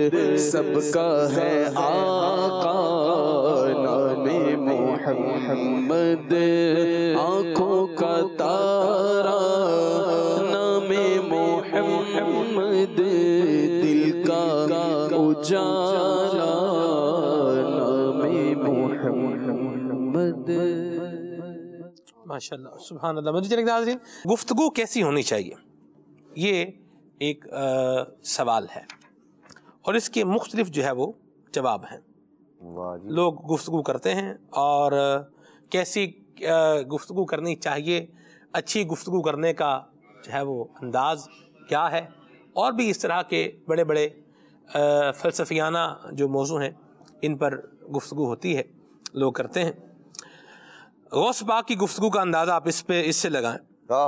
سب کا ہے آقا نام محمد آنکھوں کا تارا نام محمد دل کا اجالا نام محمد. ماشاءاللہ سبحان اللہ. مجھے ناظرین گفتگو کیسی ہونی چاہیے یہ ایک سوال ہے اور اس کے مختلف جو ہے وہ جواب ہیں. لوگ گفتگو کرتے ہیں اور کیسی گفتگو کرنی چاہیے, اچھی گفتگو کرنے کا جو ہے وہ انداز کیا ہے, اور بھی اس طرح کے بڑے بڑے فلسفیانہ جو موضوع ہیں ان پر گفتگو ہوتی ہے, لوگ کرتے ہیں. غوث پاک کی گفتگو کا اندازہ آپ اس سے لگائیں.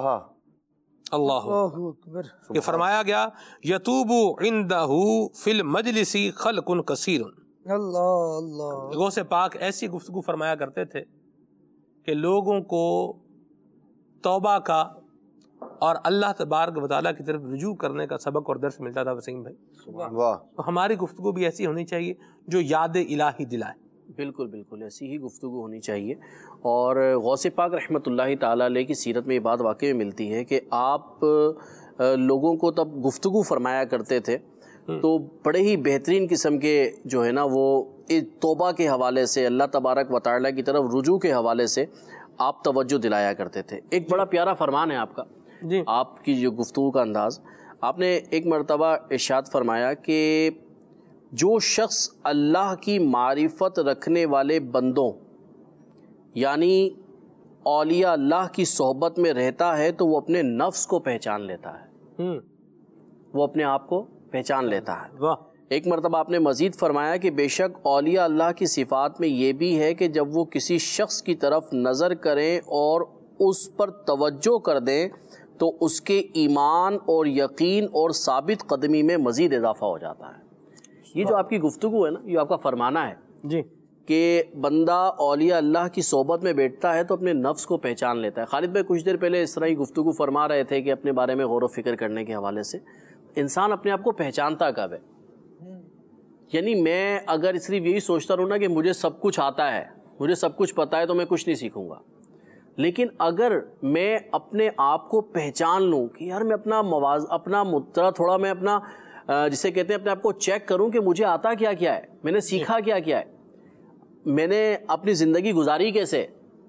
اللہ اکبر. کہ فرمایا گیا یتوب عندہ فی المجلس خلق کثیر. اللہ اللہ. غوث پاک ایسی گفتگو فرمایا کرتے تھے کہ لوگوں کو توبہ کا اور اللہ تبارک و تعالیٰ کی طرف رجوع کرنے کا سبق اور درس ملتا تھا. وسیم بھائی تو ہماری گفتگو بھی ایسی ہونی چاہیے جو یاد الہی دلائے. بالکل بالکل ایسی ہی گفتگو ہونی چاہیے. اور غوث پاک رحمۃ اللہ تعالیٰ علیہ کی سیرت میں یہ بات واقعی ملتی ہے کہ آپ لوگوں کو تب گفتگو فرمایا کرتے تھے تو بڑے ہی بہترین قسم کے جو ہے نا وہ توبہ کے حوالے سے اللہ تبارک و تعالیٰ کی طرف رجوع کے حوالے سے آپ توجہ دلایا کرتے تھے. ایک بڑا پیارا فرمان ہے آپ کا, آپ کی جو گفتگو کا انداز. آپ نے ایک مرتبہ ارشاد فرمایا کہ جو شخص اللہ کی معرفت رکھنے والے بندوں یعنی اولیاء اللہ کی صحبت میں رہتا ہے تو وہ اپنے نفس کو پہچان لیتا ہے, وہ اپنے آپ کو پہچان لیتا ہے. ایک مرتبہ آپ نے مزید فرمایا کہ بے شک اولیاء اللہ کی صفات میں یہ بھی ہے کہ جب وہ کسی شخص کی طرف نظر کریں اور اس پر توجہ کر دیں تو اس کے ایمان اور یقین اور ثابت قدمی میں مزید اضافہ ہو جاتا ہے. یہ جو آپ کی گفتگو ہے نا, یہ آپ کا فرمانا ہے جی کہ بندہ اولیاء اللہ کی صحبت میں بیٹھتا ہے تو اپنے نفس کو پہچان لیتا ہے. خالد بھائی کچھ دیر پہلے اس طرح ہی گفتگو فرما رہے تھے کہ اپنے بارے میں غور و فکر کرنے کے حوالے سے انسان اپنے آپ کو پہچانتا کب ہے. یعنی میں اگر صرف یہی سوچتا رہوں نا کہ مجھے سب کچھ آتا ہے, مجھے سب کچھ پتہ ہے تو میں کچھ نہیں سیکھوں گا, لیکن اگر میں اپنے آپ کو پہچان لوں کہ یار میں اپنا تھوڑا میں اپنا جسے کہتے ہیں اپنے آپ کو چیک کروں کہ مجھے آتا کیا کیا ہے, میں نے سیکھا کیا کیا ہے, میں نے اپنی زندگی گزاری کیسے,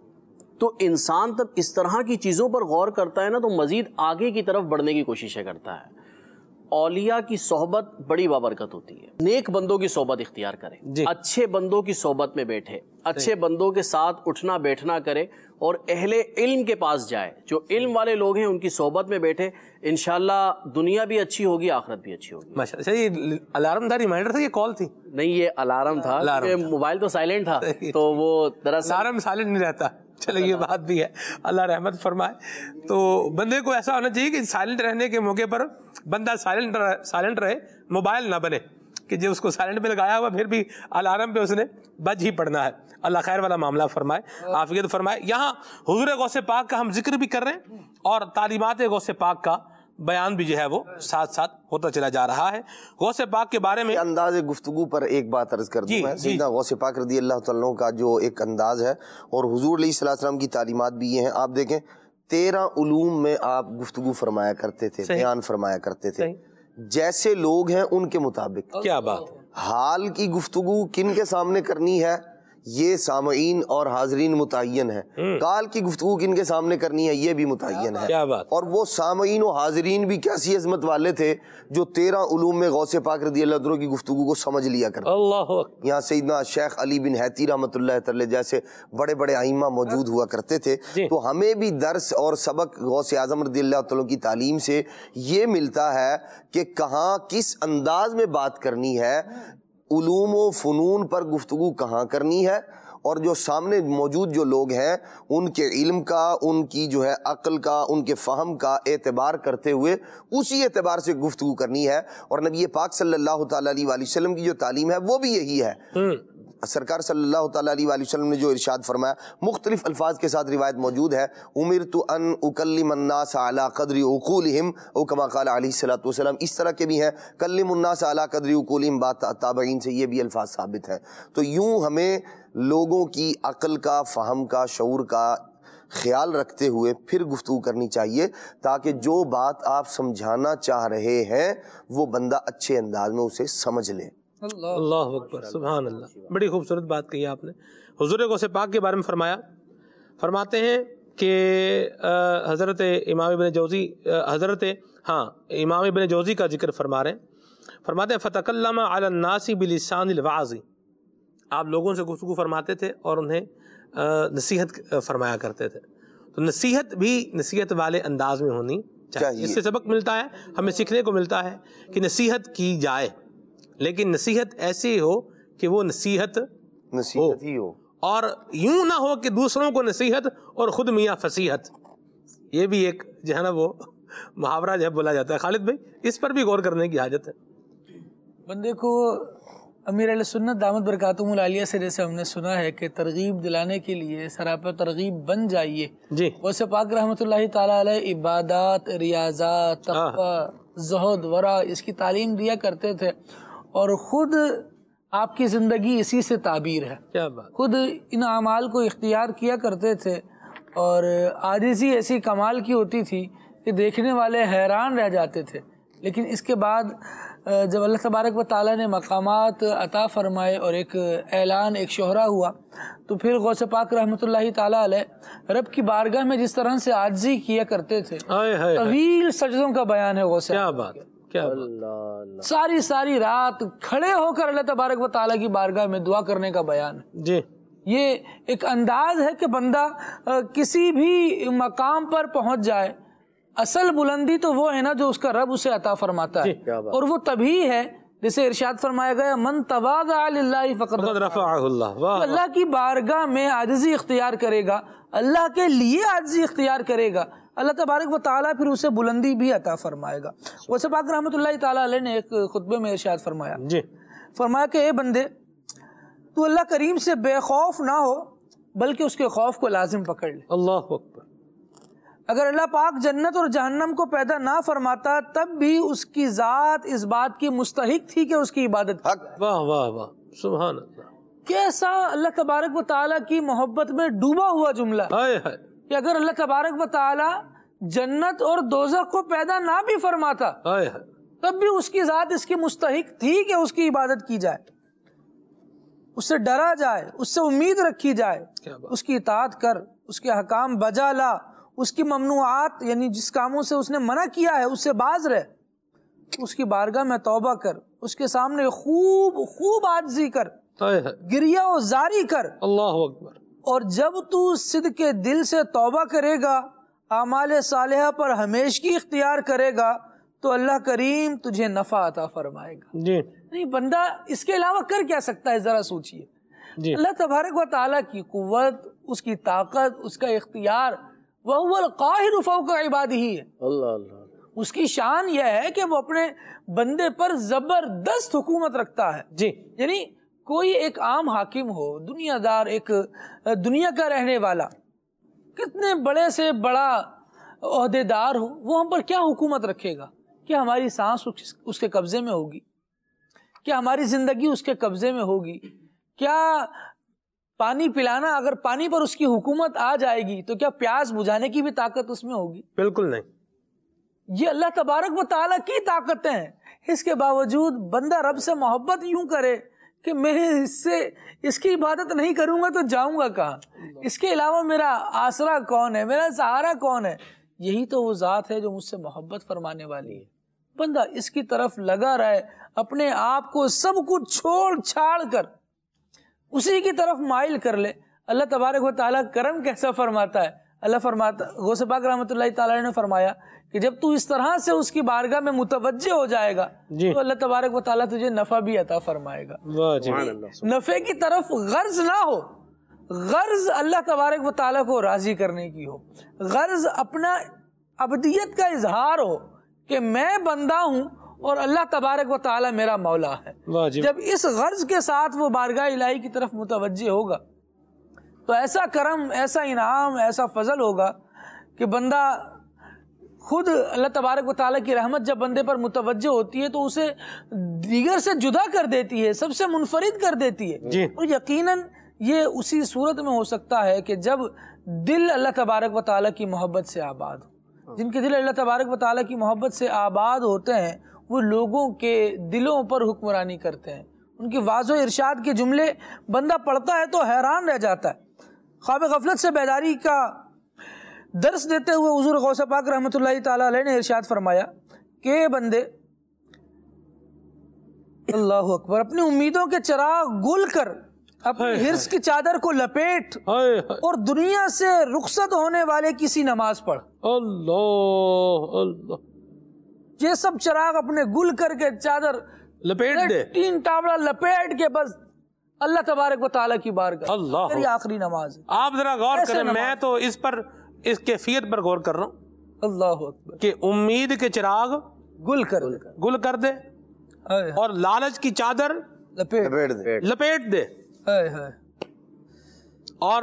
تو انسان تب اس طرح کی چیزوں پر غور کرتا ہے نا تو مزید آگے کی طرف بڑھنے کی کوششیں کرتا ہے. اولیاء کی صحبت بڑی بابرکت ہوتی ہے. نیک بندوں کی صحبت اختیار کرے, اچھے بندوں کی صحبت میں بیٹھے, اچھے بندوں کے ساتھ اٹھنا بیٹھنا کرے اور اہل علم کے پاس جائے, جو علم والے لوگ ہیں ان کی صحبت میں بیٹھے, انشاءاللہ دنیا بھی اچھی ہوگی آخرت بھی اچھی ہوگی. ماشاءاللہ. یہ الارم تھا, ریمائنڈر تھا, یہ کال تھی؟ نہیں یہ الارم تھا, موبائل تو سائلنٹ تھا تو وہ دراصل الارم سائلنٹ نہیں رہتا. چلے یہ بات بھی ہے, اللہ رحمت فرمائے. تو بندے کو ایسا ہونا چاہیے کہ سائلنٹ رہنے کے موقع پر بندہ سائلنٹ رہے, موبائل نہ بنے کہ جو اس کو سائلنٹ پہ لگایا ہوا پھر بھی الارم پہ اس نے بج ہی پڑنا ہے. اللہ خیر والا معاملہ فرمائے, عافیت فرمائے. یہاں حضور غوث پاک کا ہم ذکر بھی کر رہے ہیں اور تعلیمات غوث پاک کا بیان بھی جو ہے وہ ساتھ ساتھ ہوتا چلا جا رہا ہے. غوث پاک کے بارے میں انداز گفتگو پر ایک بات عرض کر دوں میں. سیدنا غوث پاک رضی اللہ تعالیٰ عنہ کا جو ایک انداز ہے اور حضور علیہ الصلوۃ والسلام کی تعلیمات بھی یہ ہیں. آپ دیکھیں 13 علوم میں آپ گفتگو فرمایا کرتے تھے, بیان فرمایا کرتے تھے, جیسے لوگ ہیں ان کے مطابق. کیا بات. حال کی گفتگو کن کے سامنے کرنی ہے یہ سامعین اور حاضرین متعین ہے, کال کی گفتگو کن کے سامنے کرنی ہے یہ بھی متعین ہے. کیا بات. اور وہ سامعین و حاضرین بھی کیسی عظمت والے تھے جو 13 علوم میں غوث پاک رضی اللہ عنہ کی گفتگو کو سمجھ لیا کرتے. اللہ. یہاں سیدنا شیخ علی بن حیتی رحمۃ اللہ تعالی جیسے بڑے بڑے ائمہ موجود ہوا کرتے تھے. تو ہمیں بھی درس اور سبق غوث اعظم رضی اللہ تعالیٰ کی تعلیم سے یہ ملتا ہے کہ کہاں کس انداز میں بات کرنی ہے, علوم و فنون پر گفتگو کہاں کرنی ہے, اور جو سامنے موجود جو لوگ ہیں ان کے علم کا, ان کی جو ہے عقل کا, ان کے فہم کا اعتبار کرتے ہوئے اسی اعتبار سے گفتگو کرنی ہے. اور نبی پاک صلی اللہ تعالیٰ علیہ وآلہ وسلم کی جو تعلیم ہے وہ بھی یہی ہے. سرکار صلی اللہ تعالیٰ علیہ وآلہ وسلم نے جو ارشاد فرمایا، مختلف الفاظ کے ساتھ روایت موجود ہے، امرت ان اکلم الناس علی قدر عقولہم، او کما قال علیہ الصلوۃ والسلام، اس طرح کے بھی ہیں کلم الناس علی قدر عقولہم، بات تابعین سے یہ بھی الفاظ ثابت ہیں۔ تو یوں ہمیں لوگوں کی عقل کا، فہم کا، شعور کا خیال رکھتے ہوئے پھر گفتگو کرنی چاہیے، تاکہ جو بات آپ سمجھانا چاہ رہے ہیں وہ بندہ اچھے انداز میں اسے سمجھ لے۔ اللہ اکبر، سبحان اللہ، بڑی خوبصورت بات کہی آپ نے۔ حضور غوث پاک کے بارے میں فرماتے ہیں کہ حضرت امام ابن جوزی امام ابن جوزی کا ذکر فرما رہے ہیں، فرماتے ہیں فتکلم علی الناس بلسان الوعظ، آپ لوگوں سے گفتگو فرماتے تھے اور انہیں نصیحت فرمایا کرتے تھے۔ تو نصیحت بھی نصیحت والے انداز میں ہونی چاہیے۔ اس سے سبق ملتا ہے، ہمیں سیکھنے کو ملتا ہے کہ نصیحت کی جائے، لیکن نصیحت ایسی ہو کہ وہ نصیحت ہی ہو، اور یوں نہ ہو کہ دوسروں کو نصیحت اور خود میاں فصیحت۔ یہ بھی ایک جو ہے نا وہ محاورہ جو ہے بولا جاتا ہے۔ خالد بھائی، اس پر بھی غور کرنے کی حاجت ہے۔ بندے کو امیر علیہ سنت دامت برکاتہم العالیہ سے جیسے ہم نے سنا ہے کہ ترغیب دلانے کے لیے سراپا ترغیب بن جائیے۔ جی، ویسے پاک رحمۃ اللہ تعالیٰ علیہ عبادات، ریاضات، تقوی، زہد، ورع اس کی تعلیم دیا کرتے تھے، اور خود آپ کی زندگی اسی سے تعبیر ہے۔ کیا بات، خود ان اعمال کو اختیار کیا کرتے تھے، اور عاجزی ایسی کمال کی ہوتی تھی کہ دیکھنے والے حیران رہ جاتے تھے۔ لیکن اس کے بعد جب اللہ تبارک و تعالیٰ نے مقامات عطا فرمائے اور ایک اعلان، ایک شہرہ ہوا، تو پھر غوث پاک رحمۃ اللہ تعالیٰ علیہ رب کی بارگاہ میں جس طرح سے عاجزی کیا کرتے تھے، طویل سجدوں کا بیان ہے غوث، کیا بات، کیا ساری رات کھڑے ہو کر اللہ تبارک و تعالیٰ کی بارگاہ میں دعا کرنے کا بیان ہے۔ جی، یہ ایک انداز ہے کہ بندہ کسی بھی مقام پر پہنچ جائے، اصل بلندی تو وہ ہے نا جو اس کا رب اسے عطا فرماتا ہے، اور وہ تبھی ہے جسے ارشاد فرمایا گیا من تواضع للہ فقد رفعہ اللہ۔ اللہ کی بارگاہ میں عاجزی اختیار کرے گا، اللہ کے لیے عاجزی اختیار کرے گا، اللہ تبارک و تعالیٰ پھر اسے بلندی بھی عطا فرمائے گا۔ ویسے پاک رحمۃ اللہ تعالیٰ علیہ نے ایک خطبے میں ارشاد فرمایا، فرمایا کہ اے بندے، تو اللہ کریم سے بے خوف نہ ہو بلکہ اس کے خوف کو لازم پکڑ لے۔ اللہ اکبر۔ اگر اللہ پاک جنت اور جہنم کو پیدا نہ فرماتا تب بھی اس کی ذات اس بات کی مستحق تھی کہ اس کی عبادت کی جائے۔ واہ واہ واہ، سبحان اللہ، کیسا اللہ تبارک و تعالیٰ کی محبت میں ڈوبا ہوا جملہ کہ اگر اللہ تبارک و تعالیٰ جنت اور دوزخ کو پیدا نہ بھی فرماتا تب بھی اس کی ذات اس کی مستحق تھی کہ اس کی عبادت کی جائے، اس سے ڈرا جائے، اس سے امید رکھی جائے، اس کی اطاعت کر، اس کے حکام بجا لا، اس کی ممنوعات یعنی جس کاموں سے اس نے منع کیا ہے اس سے باز رہ، اس کی بارگاہ میں توبہ کر، اس کے سامنے خوب عاجزی کر، گریہ و زاری کر۔ اللہ اکبر۔ اور جب تو صدق دل سے توبہ کرے گا، اعمال صالحہ پر ہمیشگی اختیار کرے گا، تو اللہ کریم تجھے نفع عطا فرمائے گا۔ نہیں، بندہ اس کے علاوہ کر کیا سکتا ہے؟ ذرا سوچئے۔ اللہ تبارک و تعالیٰ کی قوت، اس کی طاقت، اس کا اختیار، وَهُوَ الْقَاهِرُ فَوْقَ عِبَادِهِ ہے۔ اللہ، اس کی شان یہ ہے کہ وہ اپنے بندے پر زبردست حکومت رکھتا ہے۔ یعنی کوئی ایک عام حاکم ہو، دنیا دار، ایک دنیا کا رہنے والا، کتنے بڑے سے بڑا عہدیدار ہو، وہ ہم پر کیا حکومت رکھے گا؟ کیا ہماری سانس اس کے قبضے میں ہوگی؟ کیا ہماری زندگی اس کے قبضے میں ہوگی؟ کیا پانی پلانا، اگر پانی پر اس کی حکومت آ جائے گی تو کیا پیاس بجھانے کی بھی طاقت اس میں ہوگی؟ بالکل نہیں۔ یہ اللہ تبارک و تعالیٰ کی طاقتیں ہیں، اس کے باوجود بندہ رب سے محبت یوں کرے کہ میں اس کی عبادت نہیں کروں گا تو جاؤں گا کہاں؟ اس کے علاوہ میرا آسرا کون ہے، میرا سہارا کون ہے؟ یہی تو وہ ذات ہے جو مجھ سے محبت فرمانے والی ہے۔ بندہ اس کی طرف لگا رہے، اپنے آپ کو سب کچھ چھوڑ چھاڑ کر اسی کی طرف مائل کر لے۔ اللہ تبارک و تعالیٰ کرم کیسا فرماتا ہے؟ اللہ فرماتا، غوث پاک رحمۃ اللہ تعالیٰ نے فرمایا کہ جب تو اس طرح سے اس کی بارگاہ میں متوجہ ہو جائے گا تو اللہ تبارک و تعالیٰ تجھے نفع بھی عطا فرمائے گا۔ نفع کی طرف غرض نہ ہو، غرض اللہ تبارک و تعالیٰ کو راضی کرنے کی ہو، غرض اپنا عبدیت کا اظہار ہو کہ میں بندہ ہوں اور اللہ تبارک و تعالی میرا مولا ہے. جب اس غرض کے ساتھ وہ بارگاہ الہی کی طرف متوجہ ہوگا تو ایسا کرم، ایسا انعام، ایسا فضل ہوگا کہ بندہ خود اللہ تبارک و تعالیٰ کی رحمت جب بندے پر متوجہ ہوتی ہے تو اسے دیگر سے جدا کر دیتی ہے، سب سے منفرد کر دیتی ہے. اور یقیناً یہ اسی صورت میں ہو سکتا ہے کہ جب دل اللہ تبارک و تعالیٰ کی محبت سے آباد ہو. جن کے دل اللہ تبارک و تعالیٰ کی محبت سے آباد ہوتے ہیں وہ لوگوں کے دلوں پر حکمرانی کرتے ہیں. ان کی واضح و ارشاد کے جملے بندہ پڑھتا ہے تو حیران رہ جاتا ہے. خواب غفلت سے بیداری کا درس دیتے ہوئے حضور غوث پاک رحمۃ اللہ تعالی علیہ نے ارشاد فرمایا کہ بندے اللہ اکبر اپنی امیدوں کے چراغ گل کر اپنی حرص کی چادر کو لپیٹ اور دنیا سے رخصت ہونے والے کسی نماز پڑھ. اللہ اللہ، یہ سب چراغ اپنے گل کر کے چادر لپیٹ دے، تین ٹاوڑا لپیٹ کے بس اللہ تبارک و تعالیٰ کی بارگاہ. اللہ، یہ آخری نماز ہے. آپ ذرا غور کریں، میں تو اس کیفیت پر غور کر رہا ہوں. اللہ اکبر، کہ امید کے چراغ گل کر دے اور لالچ کی چادر لپیٹ دے اور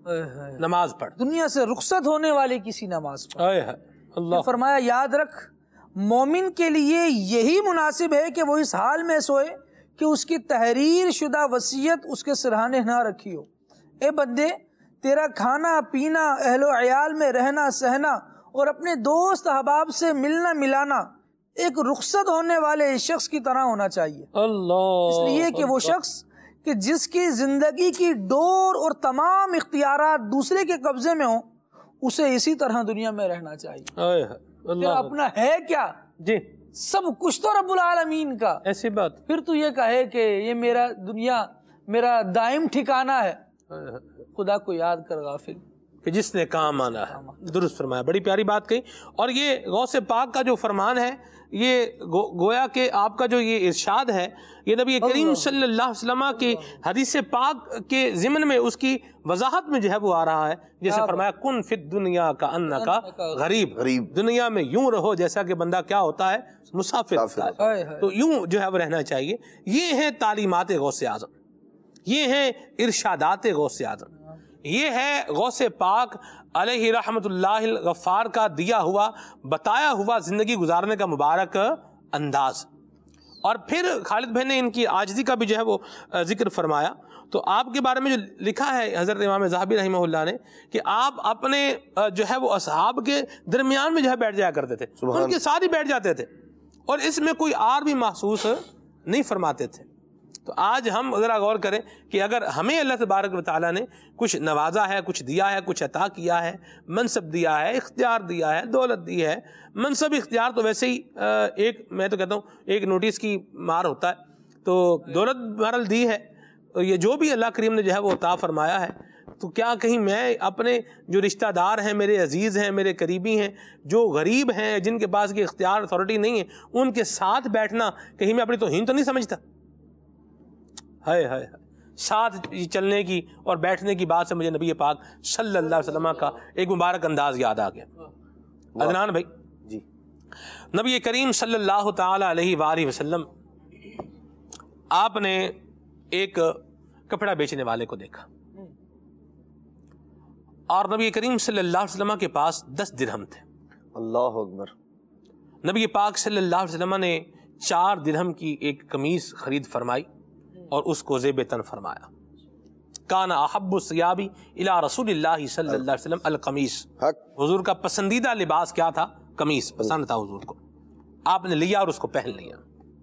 نماز پڑھ، دنیا سے رخصت ہونے والی کسی نماز پڑھ. اللہ فرمایا یاد رکھ مومن کے لیے یہی مناسب ہے کہ وہ اس حال میں سوئے کہ اس کی تحریر شدہ وصیت اس کے سرہانے نہ رکھی ہو. اے بندے، تیرا کھانا پینا، اہل و عیال میں رہنا سہنا اور اپنے دوست احباب سے ملنا ملانا ایک رخصت ہونے والے شخص کی طرح ہونا چاہیے. اللہ، اس لیے کہ وہ شخص کہ جس کی زندگی کی ڈور اور تمام اختیارات دوسرے کے قبضے میں ہوں، اسے اسی طرح دنیا میں رہنا چاہیے. تیرا اپنا ہے کیا؟ جی، سب کچھ تو رب العالمین کا. ایسی بات پھر تو یہ کہے کہ یہ میرا دنیا میرا دائم ٹھکانہ ہے. خدا کو یاد کر غافل کہ جس نے کام آنا ہے. درست فرمایا، بڑی پیاری بات کہی. اور یہ غوث پاک کا جو فرمان ہے، یہ گویا کہ آپ کا جو یہ ارشاد ہے، یہ نبی کریم صلی اللہ علیہ وسلم کی حدیث پاک کے ضمن میں اس کی وضاحت میں جو ہے وہ آ رہا ہے. جیسے فرمایا کن فی الدنیا کا انکا غریب، دنیا میں یوں رہو جیسا کہ بندہ کیا ہوتا ہے، مسافر ہوتا ہے. تو یوں جو ہے وہ رہنا چاہیے. یہ ہیں تعلیمات غوث اعظم، یہ ہیں ارشادات غوث اعظم، یہ ہے غوث پاک علیہ رحمت اللہ الغفار کا دیا ہوا بتایا ہوا زندگی گزارنے کا مبارک انداز. اور پھر خالد بھائی نے ان کی عاجزی کا بھی جو ہے وہ ذکر فرمایا. تو آپ کے بارے میں جو لکھا ہے حضرت امام ذہبی رحمہ اللہ نے کہ آپ اپنے جو ہے وہ اصحاب کے درمیان میں جو ہے بیٹھ جایا کرتے تھے، ان کے ساتھ ہی بیٹھ جاتے تھے اور اس میں کوئی آر بھی محسوس نہیں فرماتے تھے. تو آج ہم ذرا غور کریں کہ اگر ہمیں اللہ تبارک و تعالیٰ نے کچھ نوازا ہے، کچھ دیا ہے، کچھ عطا کیا ہے، منصب دیا ہے، اختیار دیا ہے، دولت دی ہے. منصب اختیار تو ویسے ہی ایک، میں تو کہتا ہوں ایک نوٹس کی مار ہوتا ہے. تو دولت بہرحال دی ہے، یہ جو بھی اللہ کریم نے جو ہے وہ عطا فرمایا ہے. تو کیا کہیں میں اپنے جو رشتہ دار ہیں، میرے عزیز ہیں، میرے قریبی ہیں، جو غریب ہیں، جن کے پاس کی اختیار اتھارٹی نہیں ہے، ان کے ساتھ بیٹھنا کہیں میں اپنی توہین تو نہیں سمجھتا؟ ہے ساتھ چلنے کی اور بیٹھنے کی بات سے مجھے نبی پاک صلی اللہ علیہ وسلم کا ایک مبارک انداز یاد آ گیا. عدنان بھائی جی، نبی کریم صلی اللہ تعالی علیہ وآلہ وسلم آپ نے ایک کپڑا بیچنے والے کو دیکھا اور نبی کریم صلی اللہ علیہ وسلم کے پاس 10 درہم تھے. اللہ اکبر. نبی پاک صلی اللہ علیہ وسلم نے 4 درہم کی ایک قمیص خرید فرمائی اور اس کو زیب تن فرمایا. کان احب الثیاب الی رسول اللہ صلی اللہ علیہ وسلم القمیص. حضور کا پسندیدہ لباس کیا تھا؟ قمیص پسند تھا حضور کو. آپ نے لیا اور اس کو پہن لیا.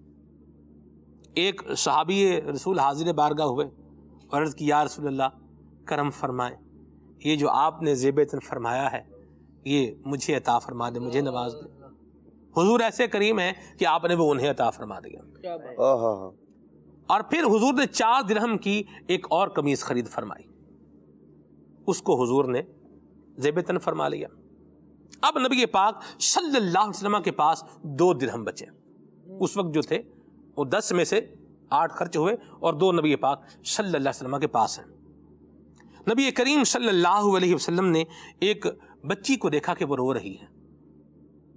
ایک صحابی رسول حاضر بارگاہ ہوئے اور عرض کی یا رسول اللہ کرم فرمائیں، یہ جو آپ نے زیب تن فرمایا ہے یہ مجھے عطا فرما دے، مجھے نواز دے. حضور ایسے کریم ہیں کہ آپ نے وہ انہیں عطا فرما دیا. اور پھر حضور نے 4 درہم کی ایک اور قمیص خرید فرمائی، اس کو حضور نے زیب تن فرما لیا. اب نبی پاک صلی اللہ علیہ وسلم کے پاس 2 درہم بچے. اس وقت جو تھے وہ 10 میں سے 8 خرچ ہوئے اور 2 نبی پاک صلی اللہ علیہ وسلم کے پاس ہیں. نبی کریم صلی اللہ علیہ وسلم نے ایک بچی کو دیکھا کہ وہ رو رہی ہے.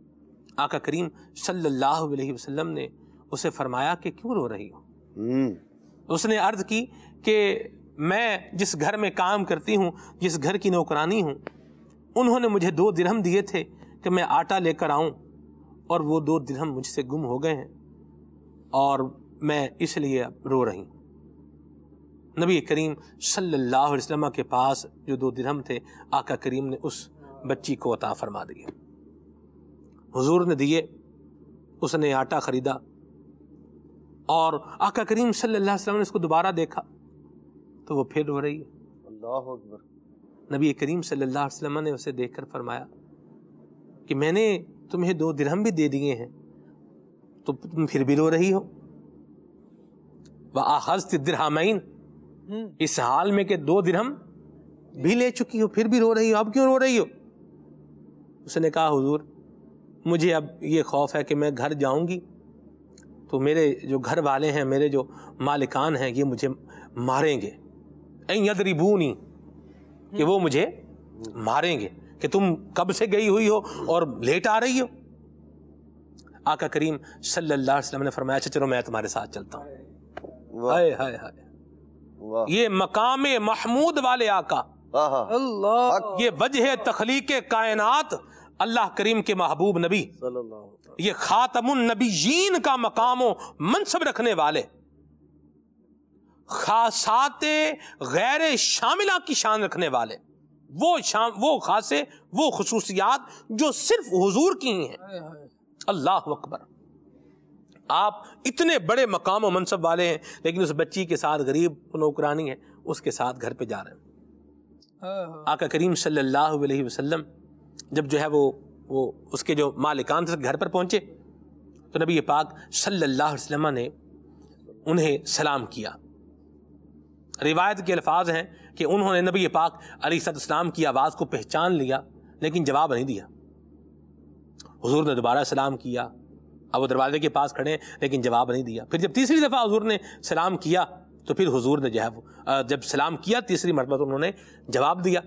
آقا کریم صلی اللہ علیہ وسلم نے اسے فرمایا کہ کیوں رو رہی ہو؟ اس نے عرض کی کہ میں جس گھر میں کام کرتی ہوں، جس گھر کی نوکرانی ہوں، انہوں نے مجھے 2 درہم دیے تھے کہ میں آٹا لے کر آؤں، اور وہ 2 درہم مجھ سے گم ہو گئے ہیں اور میں اس لیے اب رو رہی ہوں۔ نبی کریم صلی اللہ علیہ وسلم کے پاس جو 2 درہم تھے آقا کریم نے اس بچی کو عطا فرما دیے، حضور نے دیے، اس نے آٹا خریدا، اور آقا کریم صلی اللہ علیہ وسلم نے اس کو دوبارہ دیکھا تو وہ پھر رو رہی ہے۔ اللہ اکبر۔ نبی کریم صلی اللہ علیہ وسلم نے اسے دیکھ کر فرمایا کہ میں نے تمہیں 2 درہم بھی دے دیے ہیں تو تم پھر بھی رو رہی ہو؟ وَأَخَذْتِ الدِّرْهَمَيْنِ، اس حال میں کہ 2 درہم بھی لے چکی ہو پھر بھی رو رہی ہو، اب کیوں رو رہی ہو؟ اس نے کہا حضور مجھے اب یہ خوف ہے کہ میں گھر جاؤں گی تو میرے جو گھر والے ہیں، میرے جو مالکان ہیں، یہ مجھے ماریں گے، اَن يَضْرِبُونِي، کہ وہ مجھے ماریں گے کہ تم کب سے گئی ہوئی ہو اور لیٹ آ رہی ہو۔ آقا کریم صلی اللہ علیہ وسلم نے فرمایا اچھا چلو میں تمہارے ساتھ چلتا ہوں۔ ہائے ہائے ہائے، یہ مقام محمود والے آقا، اللہ، یہ وجہ تخلیق کائنات اللہ کریم کے محبوب نبی، یہ خاتم النبیین کا مقام و منصب رکھنے والے، خاصات غیر شاملہ کی شان رکھنے والے، وہ خاصے، وہ خصوصیات جو صرف حضور کی ہی ہیں۔ اللہ اکبر، آپ اتنے بڑے مقام و منصب والے ہیں لیکن اس بچی کے ساتھ غریب نوکرانی ہے، اس کے ساتھ گھر پہ جا رہے ہیں۔ آقا کریم صلی اللہ علیہ وسلم جب جو ہے وہ اس کے جو مالکان تھے گھر پر پہنچے تو نبی پاک صلی اللہ علیہ وسلم نے انہیں سلام کیا۔ روایت کے الفاظ ہیں کہ انہوں نے نبی پاک علیہ السلام کی آواز کو پہچان لیا لیکن جواب نہیں دیا۔ حضور نے دوبارہ سلام کیا، اب وہ دروازے کے پاس کھڑے ہیں لیکن جواب نہیں دیا۔ پھر جب تیسری دفعہ حضور نے سلام کیا تو پھر حضور نے جو ہے جب سلام کیا تیسری مرتبہ تو انہوں نے جواب دیا۔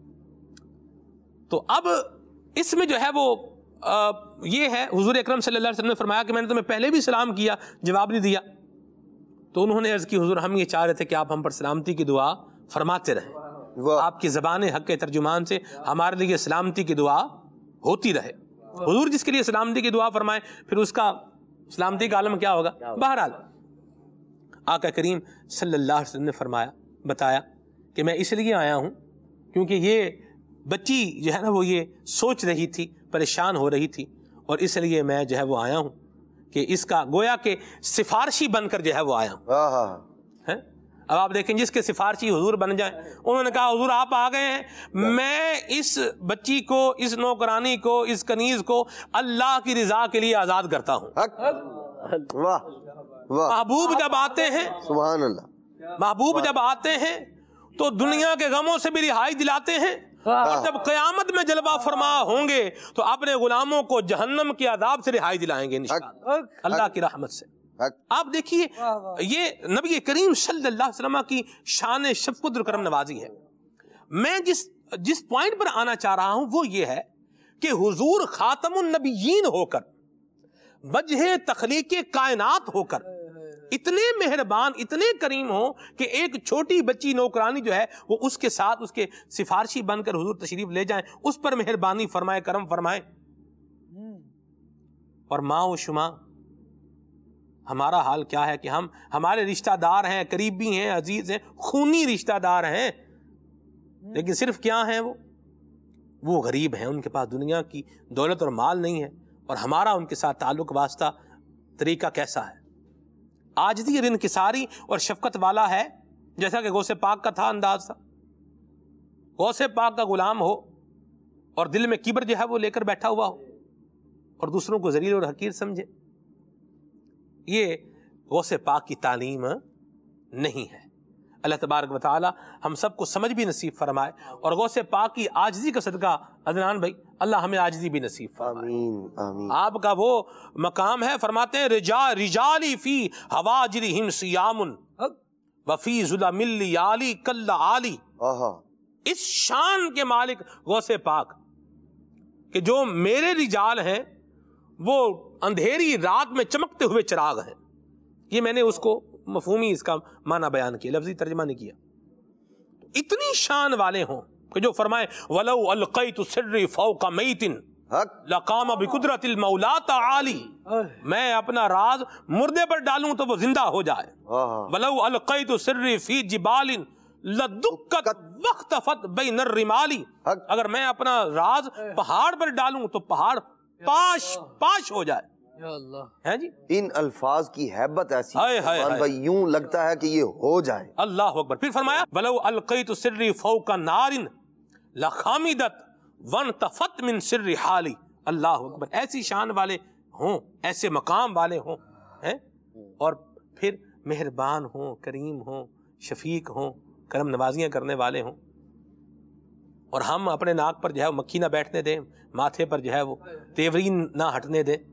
تو اب اس میں جو ہے وہ یہ ہے، حضور اکرم صلی اللہ علیہ وسلم نے فرمایا کہ میں نے تمہیں پہلے بھی سلام کیا، جواب نہیں دیا۔ تو انہوں نے عرض کی حضور ہم یہ چاہ رہے تھے کہ آپ ہم پر سلامتی کی دعا فرماتے رہیں، آپ کی زبان حق کے ترجمان سے ہمارے لیے سلامتی کی دعا ہوتی رہے۔ حضور جس کے لیے سلامتی کی دعا فرمائے پھر اس کا سلامتی کا عالم کیا ہوگا۔ بہرحال آقا کریم صلی اللہ علیہ وسلم نے فرمایا، بتایا کہ میں اس لیے آیا ہوں کیونکہ یہ بچی جو ہے نا وہ یہ سوچ رہی تھی، پریشان ہو رہی تھی، اور اس لیے میں جو ہے وہ آیا ہوں کہ اس کا گویا کہ سفارشی بن کر جو ہے وہ آیا ہوں۔ اب آپ دیکھیں جس کے سفارشی حضور بن جائیں، انہوں نے کہا حضور آپ آ گئے ہیں، میں اس بچی کو، اس نوکرانی کو، اس کنیز کو اللہ کی رضا کے لیے آزاد کرتا ہوں۔ محبوب جب آتے ہیں، سبحان اللہ، محبوب جب آتے ہیں تو دنیا کے غموں سے بھی رہائی دلاتے ہیں، اور جب قیامت میں جلوہ فرما ہوں گے تو اپنے غلاموں کو جہنم کے عذاب سے رہائی دلائیں گے انشاءاللہ اللہ کی رحمت سے۔ آپ دیکھیے یہ نبی کریم صلی اللہ علیہ وسلم کی شان شفقت و کرم نوازی ہے۔ میں جس پوائنٹ پر آنا چاہ رہا ہوں وہ یہ ہے کہ حضور خاتم النبیین ہو کر، وجہ تخلیق کائنات ہو کر اتنے مہربان، اتنے کریم ہوں کہ ایک چھوٹی بچی نوکرانی جو ہے وہ اس کے ساتھ اس کے سفارشی بن کر حضور تشریف لے جائیں، اس پر مہربانی فرمائے، کرم فرمائے۔ اور ماں و شما ہمارا حال کیا ہے کہ ہمارے رشتہ دار ہیں، قریبی ہیں، عزیز ہیں، خونی رشتہ دار ہیں، لیکن صرف کیا ہیں وہ غریب ہیں، ان کے پاس دنیا کی دولت اور مال نہیں ہے، اور ہمارا ان کے ساتھ تعلق واسطہ طریقہ کیسا ہے؟ عاجزی اور انکساری اور شفقت والا ہے، جیسا کہ غوث پاک کا تھا انداز تھا۔ غوث پاک کا غلام ہو اور دل میں کبر جو ہے وہ لے کر بیٹھا ہوا ہو اور دوسروں کو ذلیل اور حقیر سمجھے، یہ غوث پاک کی تعلیم نہیں ہے۔ اللہ تبارک و تعالی ہم سب کو سمجھ بھی نصیب فرمائے، اور غوث پاک کی عاجزی کا صدقہ عدنان بھائی اللہ ہمیں عاجزی بھی نصیب فرمائے۔ آمین آمین۔ آپ کا وہ مقام ہے، فرماتے ہیں رجالی فی حواجرہم سیام وفی ظلم اللیالی کالعالی۔ اس شان کے مالک غوث پاک کہ جو میرے رجال ہیں وہ اندھیری رات میں چمکتے ہوئے چراغ ہیں. یہ میں نے اس کو مفہومی اس کا معنی بیان کیا، لفظی ترجمہ نہیں کیا. اتنی شان والے ہوں کہ جو فرمائے وَلَوْ أَلْقَيْتُ سِرِّي فَوْقَ مَيْتٍ لَقَامَ بِقُدْرَةِ الْمَوْلَىٰ تَعَالِي، میں اپنا راز مردے پر ڈالوں تو وہ زندہ ہو جائے. وَلَوْ أَلْقَيْتُ سِرِّي فِي جِبَالٍ لَدُّكَّتْ وَاخْتَفَتْ بَيْنَ الرِّمَالِ، اگر میں اپنا راز پہاڑ پر ڈالوں تو پہاڑ پاش ہو جائے. ہے جی ان الفاظ کی ہیبت ایسی بھائی یوں لگتا ہے کہ یہ ہو جائے. اللہ اکبر. پھر فرمایا وَلَوْ أَلْقَيْتُ سِرِّي فَوْقَ نَارٍ لَخَامِدَتْ وَانْتَفَتْ مِنْ سِرِّ حَالِي. اللہ اکبر. ایسی شان والے ہوں، ایسے مقام والے ہوں ہیں، اور پھر مہربان ہوں، کریم ہوں، شفیق ہوں، کرم نوازیاں کرنے والے ہوں، اور ہم اپنے ناک پر جو ہے وہ مکھی نہ بیٹھنے دیں، ماتھے پر جو ہے وہ تیورین نہ ہٹنے دیں.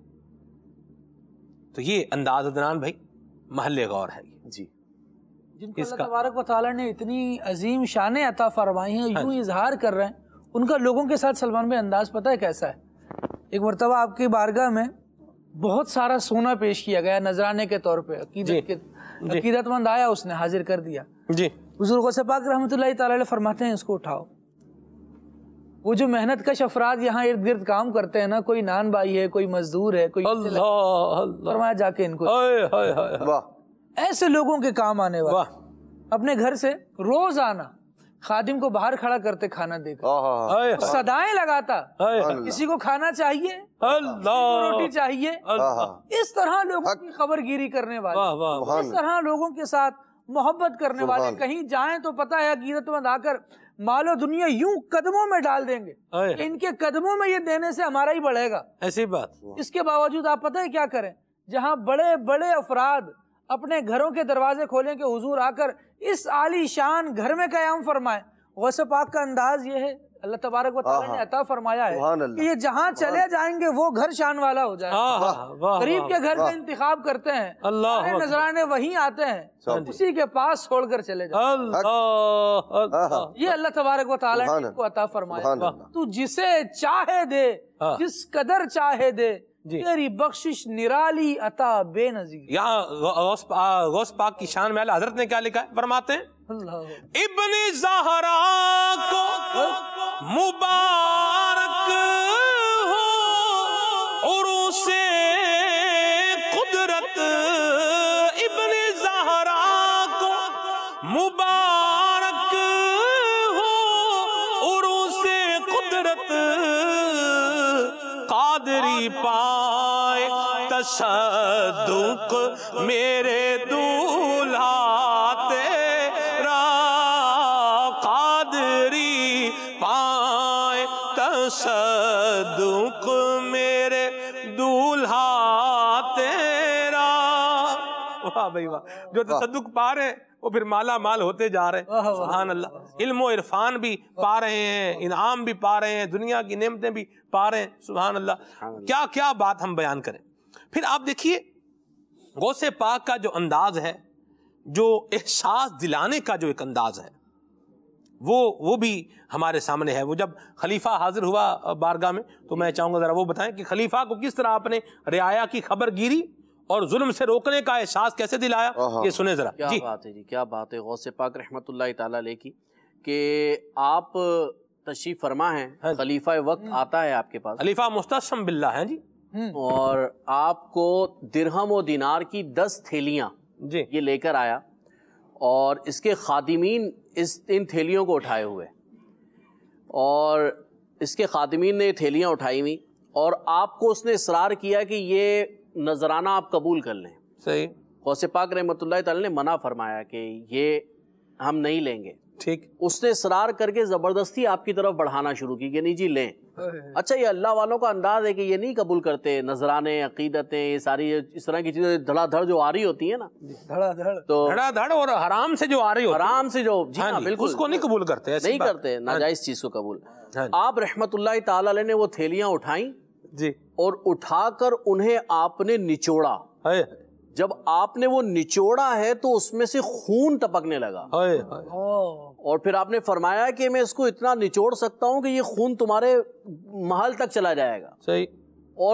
تو یہ انداز عدنان بھائی محل غور ہے. جی جن کو اللہ تبارک و تعالیٰ نے اتنی عظیم شانیں عطا فرمائی ہیں، یوں اظہار کر رہے ہیں ان کا لوگوں کے ساتھ. سلمان بھائی انداز پتہ ہے کیسا ہے؟ ایک مرتبہ آپ کی بارگاہ میں بہت سارا سونا پیش کیا گیا نذرانے کے طور پہ. عقیدت مند آیا، اس نے حاضر کر دیا. جی حضور غوث پاک رحمۃ اللہ تعالی علیہ فرماتے ہیں اس کو اٹھاؤ. وہ جو محنت کش افراد یہاں ارد گرد کام کرتے ہیں نا، کوئی نان بھائی ہے، کوئی مزدور ہے، کوئی فرمایا جا کے ان کو ایسے لوگوں کے کام آنے والے. اپنے گھر سے روز آنا، خادم کو باہر کھڑا کرتے کھانا دے کر، صدائیں لگاتا، کسی کو کھانا چاہیے، روٹی چاہیے. اس طرح لوگوں کی خبر گیری کرنے والے، اس طرح لوگوں کے ساتھ محبت کرنے والے. کہیں جائیں تو پتہ ہے عقیدت مند آ کر مال و دنیا یوں قدموں میں ڈال دیں گے، ان کے قدموں میں یہ دینے سے ہمارا ہی بڑھے گا. ایسی بات. اس کے باوجود آپ پتہ ہے کیا کریں؟ جہاں بڑے بڑے افراد اپنے گھروں کے دروازے کھولیں کہ حضور آ کر اس عالی شان گھر میں قیام فرمائیں. غوث پاک کا انداز یہ ہے، اللہ تبارک و تعالیٰ نے عطا فرمایا ہے کہ یہ جہاں چلے جائیں گے وہ گھر شان والا ہو جائے. غریب کے گھر کا انتخاب کرتے ہیں، نذرانے وہیں آتے ہیں، اسی کے پاس چھوڑ کر چلے جائیں. یہ اللہ تبارک و تعالیٰ نے کو عطا فرمایا. تو جسے چاہے دے، جس قدر چاہے دے، تیری بخشش نرالی عطا بے نظیر. یہاں غوث پاک کی شان میں حضرت نے کیا لکھا ہے؟ فرماتے ہیں ابن زہرا کو مبارک ہو عروس قدرت، ابن زہرا کو مبارک ہو عروس قدرت، قادری پائے تصدق میرے دولہا تیرا، قادری پائے تصدق میرے دولہا تیرا. واہ بھائی واہ. جو تصدق پا رہے ہیں وہ پھر مالا مال ہوتے جا رہے ہیں. سبحان اللہ. علم و عرفان بھی پا رہے ہیں، انعام بھی پا رہے ہیں، دنیا کی نعمتیں بھی پا رہے ہیں. سبحان اللہ. کیا کیا بات ہم بیان کریں. پھر آپ دیکھیے غوث پاک کا جو انداز ہے، جو احساس دلانے کا جو ایک انداز ہے، وہ بھی ہمارے سامنے ہے. وہ جب خلیفہ حاضر ہوا بارگاہ میں تو میں چاہوں گا ذرا وہ بتائیں کہ خلیفہ کو کس طرح آپ نے رعایا کی خبر گیری اور ظلم سے روکنے کا احساس کیسے دلایا، یہ سنیں ذرا. کیا بات ہے جی، کیا بات ہے. غوث پاک رحمت اللہ تعالیٰ علیہ کی کہ آپ تشریف فرما ہیں، خلیفہ وقت آتا ہے آپ کے پاس، خلیفہ مستعصم باللہ ہیں جی، اور آپ کو درہم و دینار کی 10 تھیلیاں جی یہ لے کر آیا، اور اس کے خادمین ان تھیلیوں کو اٹھائے ہوئے، اور اس کے خادمین نے یہ تھیلیاں اٹھائی ہوئی، اور آپ کو اس نے اصرار کیا کہ یہ نذرانہ آپ قبول کر لیں. صحیح. غوث پاک رحمۃ اللہ تعالی نے منع فرمایا کہ یہ ہم نہیں لیں گے. ٹھیک. اس نے اصرار کر کے زبردستی آپ کی طرف بڑھانا شروع کی کہ نہیں جی لیں. اچھا یہ اللہ والوں کا انداز ہے کہ یہ نہیں قبول کرتے نذرانے، عقیدتیں، یہ ساری اس طرح کی چیزیں دھڑا دھڑ جو آ رہی ہوتی ہیں نا، دھڑا دھڑ اور حرام سے جو آ رہی ہوتی ہے، حرام سے جو جی ہاں بالکل اس کو نہیں قبول کرتے، نہیں کرتے ناجائز چیز کو قبول. آپ رحمت اللہ تعالی علیہ نے وہ تھیلیاں اٹھائیں جی، اور اٹھا کر انہیں آپ نے نچوڑا. جب آپ نے وہ نچوڑا ہے تو اس میں سے خون ٹپکنے لگا، اور پھر آپ نے فرمایا کہ میں اس کو اتنا نچوڑ سکتا ہوں کہ یہ خون تمہارے محل تک چلا جائے گا. صحیح. اور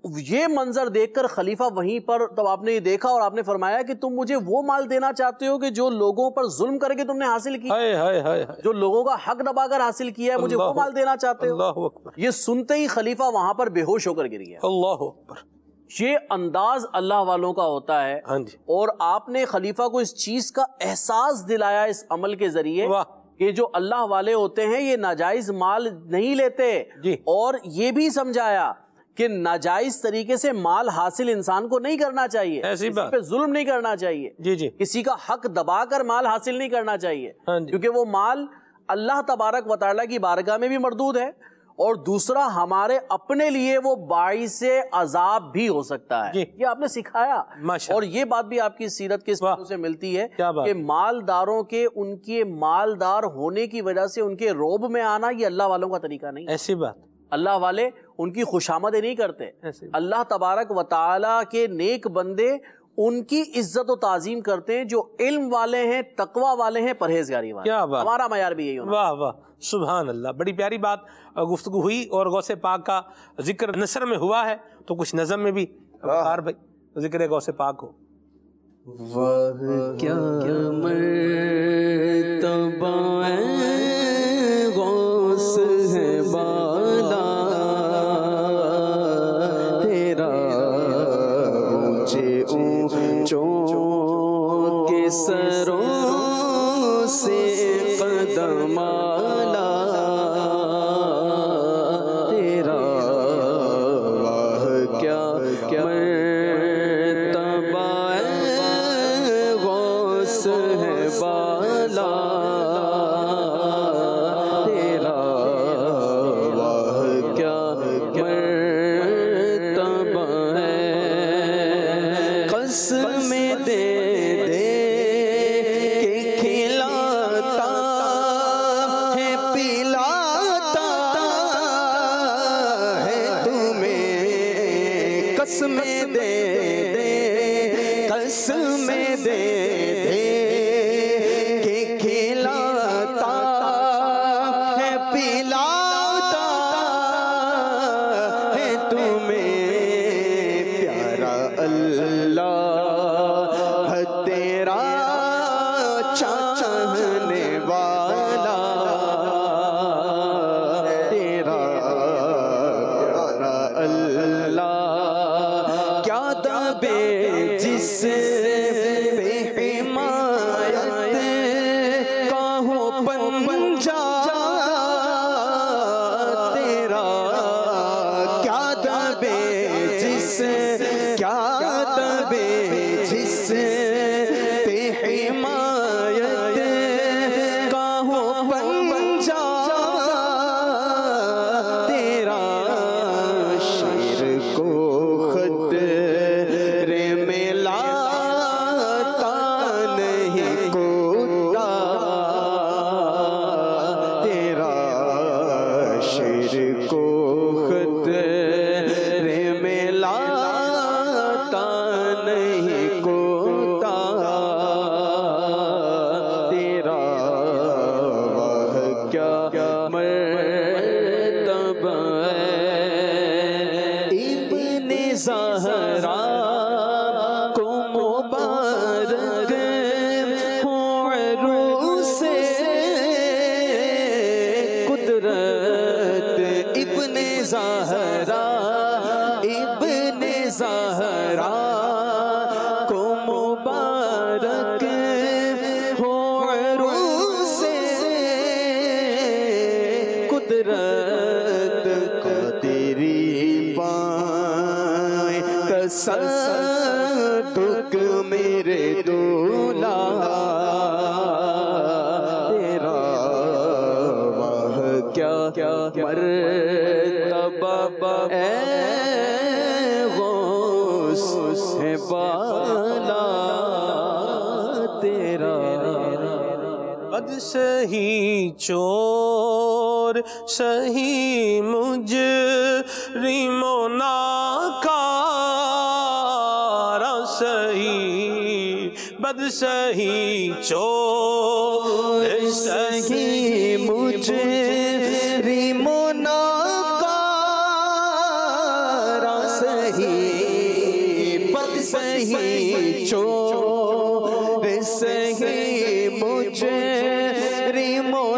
یہ منظر دیکھ کر خلیفہ وہیں پر تب آپ نے یہ دیکھا اور آپ نے فرمایا کہ تم مجھے وہ مال دینا چاہتے ہو کہ جو لوگوں پر ظلم کر کے تم نے حاصل کیا، جو لوگوں کا حق دبا کر حاصل کیا ہے، مجھے وہ مال دینا چاہتے ہو؟ اللہ اکبر. یہ سنتے ہی خلیفہ وہاں پر بے ہوش ہو کر گر گیا. اللہ اکبر. یہ انداز اللہ والوں کا ہوتا ہے. ہاں جی. اور آپ نے خلیفہ کو اس چیز کا احساس دلایا اس عمل کے ذریعے کہ جو اللہ والے ہوتے ہیں یہ ناجائز مال نہیں لیتے جی. اور یہ بھی سمجھایا کہ ناجائز طریقے سے مال حاصل انسان کو نہیں کرنا چاہیے، ایسی کسی پہ ظلم نہیں کرنا چاہیے، جی جی، کسی کا حق دبا کر مال حاصل نہیں کرنا چاہیے، کیونکہ وہ مال اللہ تبارک و تعالیٰ کی بارگاہ میں بھی مردود ہے اور دوسرا ہمارے اپنے لیے وہ باعث عذاب بھی ہو سکتا ہے. یہ آپ نے سکھایا. اور یہ بات بھی آپ کی سیرت کے اس پہلو سے ملتی ہے کہ مالداروں کے ان کے مالدار ہونے کی وجہ سے ان کے روب میں آنا یہ اللہ والوں کا طریقہ نہیں. ایسی بات. اللہ والے ان کی خوشامدیں نہیں کرتے. اللہ تبارک و تعالیٰ کے نیک بندے ان کی عزت و تعظیم کرتے ہیں جو علم والے ہیں، تقوی والے ہیں، پرہیزگاری والے. ہمارا معیار بھی یہی ہونا. واہ واہ سبحان اللہ. بڑی پیاری بات گفتگو ہوئی اور غوث پاک کا ذکر نثر میں ہوا ہے تو کچھ نظم میں بھی بھائی ذکر غوث پاک ہو. واہ کیا مرتبہ غوث ہے بالا تیرا، اونچے اونچوں کے سروں سے قدم آلا تیرا. واہ کیا مرتبہ غوث ہے بالا تیرا. واہ کیا مرتبہ ہے، قسم دے دے کہ کھلاتا ہے پلاتا ہے تمہیں، قسم دے دے قسم دے دے کہ کھلاتا ہے پلاتا ہے تمہیں، پیارا اللہ تیرا چاہنے والا تیرا. پیارا اللہ کیا دبے جس پہ حمایت کا ہو پنجا تیرا. کیا دبے جس پہ حمایت کا ہو پنجا تیرا. شیر کو خطرے میں لاتا نہیں کوتا تیرا. شیر کو خطرے میں لاتا نہیں کوتا تیرا. واہ کیا مرتبہ ابن زہرا کو مبارک ہو عروس قدرت. ابن زہرا کو مبارک ہو عروس قدرت. تیری پائیں تصدق میرے دولا تیرا. واہ کیا مرتبہ اے غوث ہے بالا تیرا. بد سہی چور سہی مجرم و ناکار سہی، بد سہی چور سہی مجرم و ناکار سہی سہی چور سہی مجرموں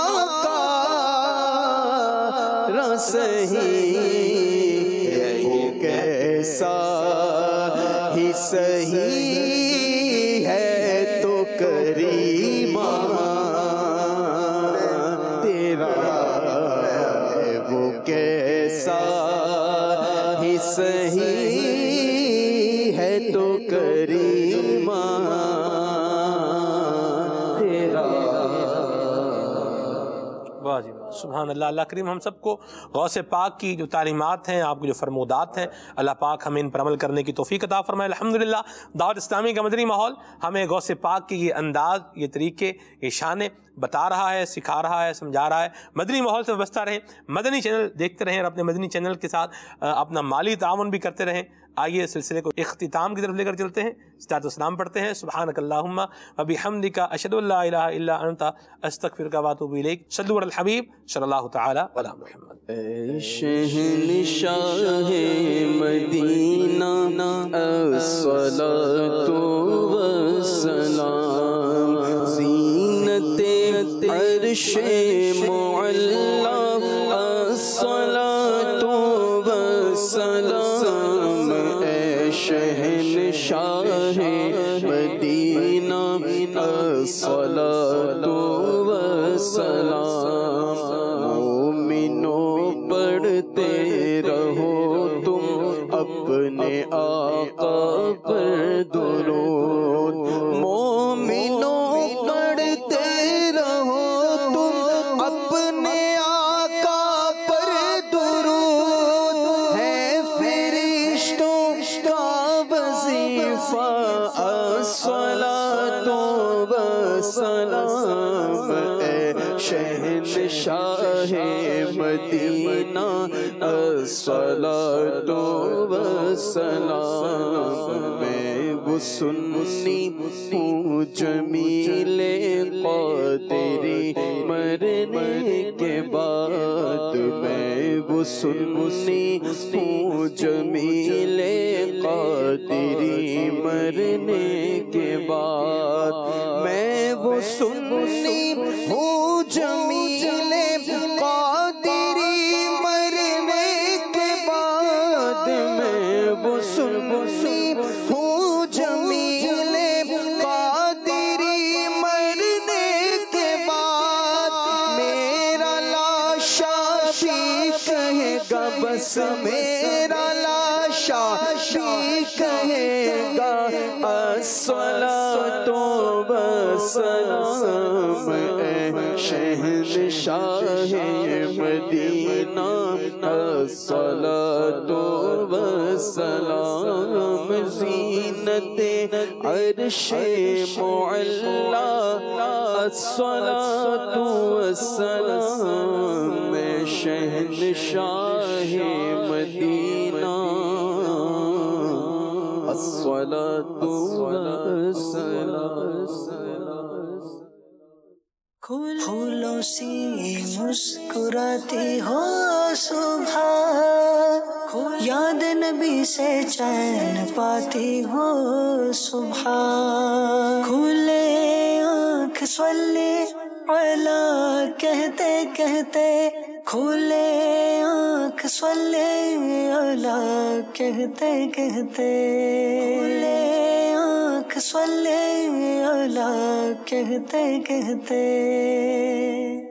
ناکار سہی وہ کیسا ہی سہی ہے تو کریمہ تیرا وہ کیسا ہی سہی ہے تو کریمہ تیرا۔ واہ جی واہ، سبحان اللہ۔ اللہ کریم ہم سب کو غوث پاک کی جو تعلیمات ہیں، آپ کی جو فرمودات ہیں، اللہ پاک ہمیں ان پر عمل کرنے کی توفیق عطا فرمائے۔ الحمدللہ دعوت اسلامی کا مدنی ماحول ہمیں غوث پاک کی یہ انداز، یہ طریقے، یہ شانے بتا رہا ہے، سکھا رہا ہے، سمجھا رہا ہے۔ مدنی ماحول سے وابستہ رہیں، مدنی چینل دیکھتے رہیں اور اپنے مدنی چینل کے ساتھ اپنا مالی تعاون بھی کرتے رہیں۔ آئیے سلسلے کو اختتام کی طرف لے کر چلتے ہیں، صلاۃ و سلام پڑھتے ہیں۔ سبحانک اللہم و بحمدک، اشہد ان لا الہ الا انت، استغفرک و اتوب الیک۔ صلوا علی الحبیب صلی اللہ تعالی علی محمد۔ اے شہنشاہ مدینہ الصلاۃ والسلام، زینت عرش معلا الصلاۃ والسلام، اے شہنشاہ مدینہ الصلاۃ والسلام، مومنوں پڑھتے رہو تم اپنے آقا پر درود، مومنوں پڑھتے رہو تم اپنے آقا پر درود، ہے فرشتوں کا وظیفہ الصلاۃ والسلام، اے شہنشاہ مدینہ الصلاۃ والسلام، میں وہ سنی ہوں جمیل قادری مرنے کے بعد، میں وہ سنی ہوں جمیل قادری مرنے کے بعد، میں وہ سنی ہوں جمیل قادری مرنے کے بعد، میں وہ سنی ہوں جمیل قادری مرنے کے بعد، میرا لاشا بھی کہے گا بس، میرا لاشا بھی کہے گا الصلاۃ والسلام، اے شہنشاہ مدینہ الصلاۃ والسلام، زینت عرش معلا الصلاۃ والسلام، اے شہنشاہ مدینہ الصلاۃ والسلام۔ پھولوں سی مسکراتی ہو صبح، یاد نبی سے چین پاتی ہو صبح، کھلے آنکھ صلی علی کہتے کہتے، کھلے آنکھ صلی علی کہتے کہتے، کھلے آنکھ صلی علی کہتے کہتے۔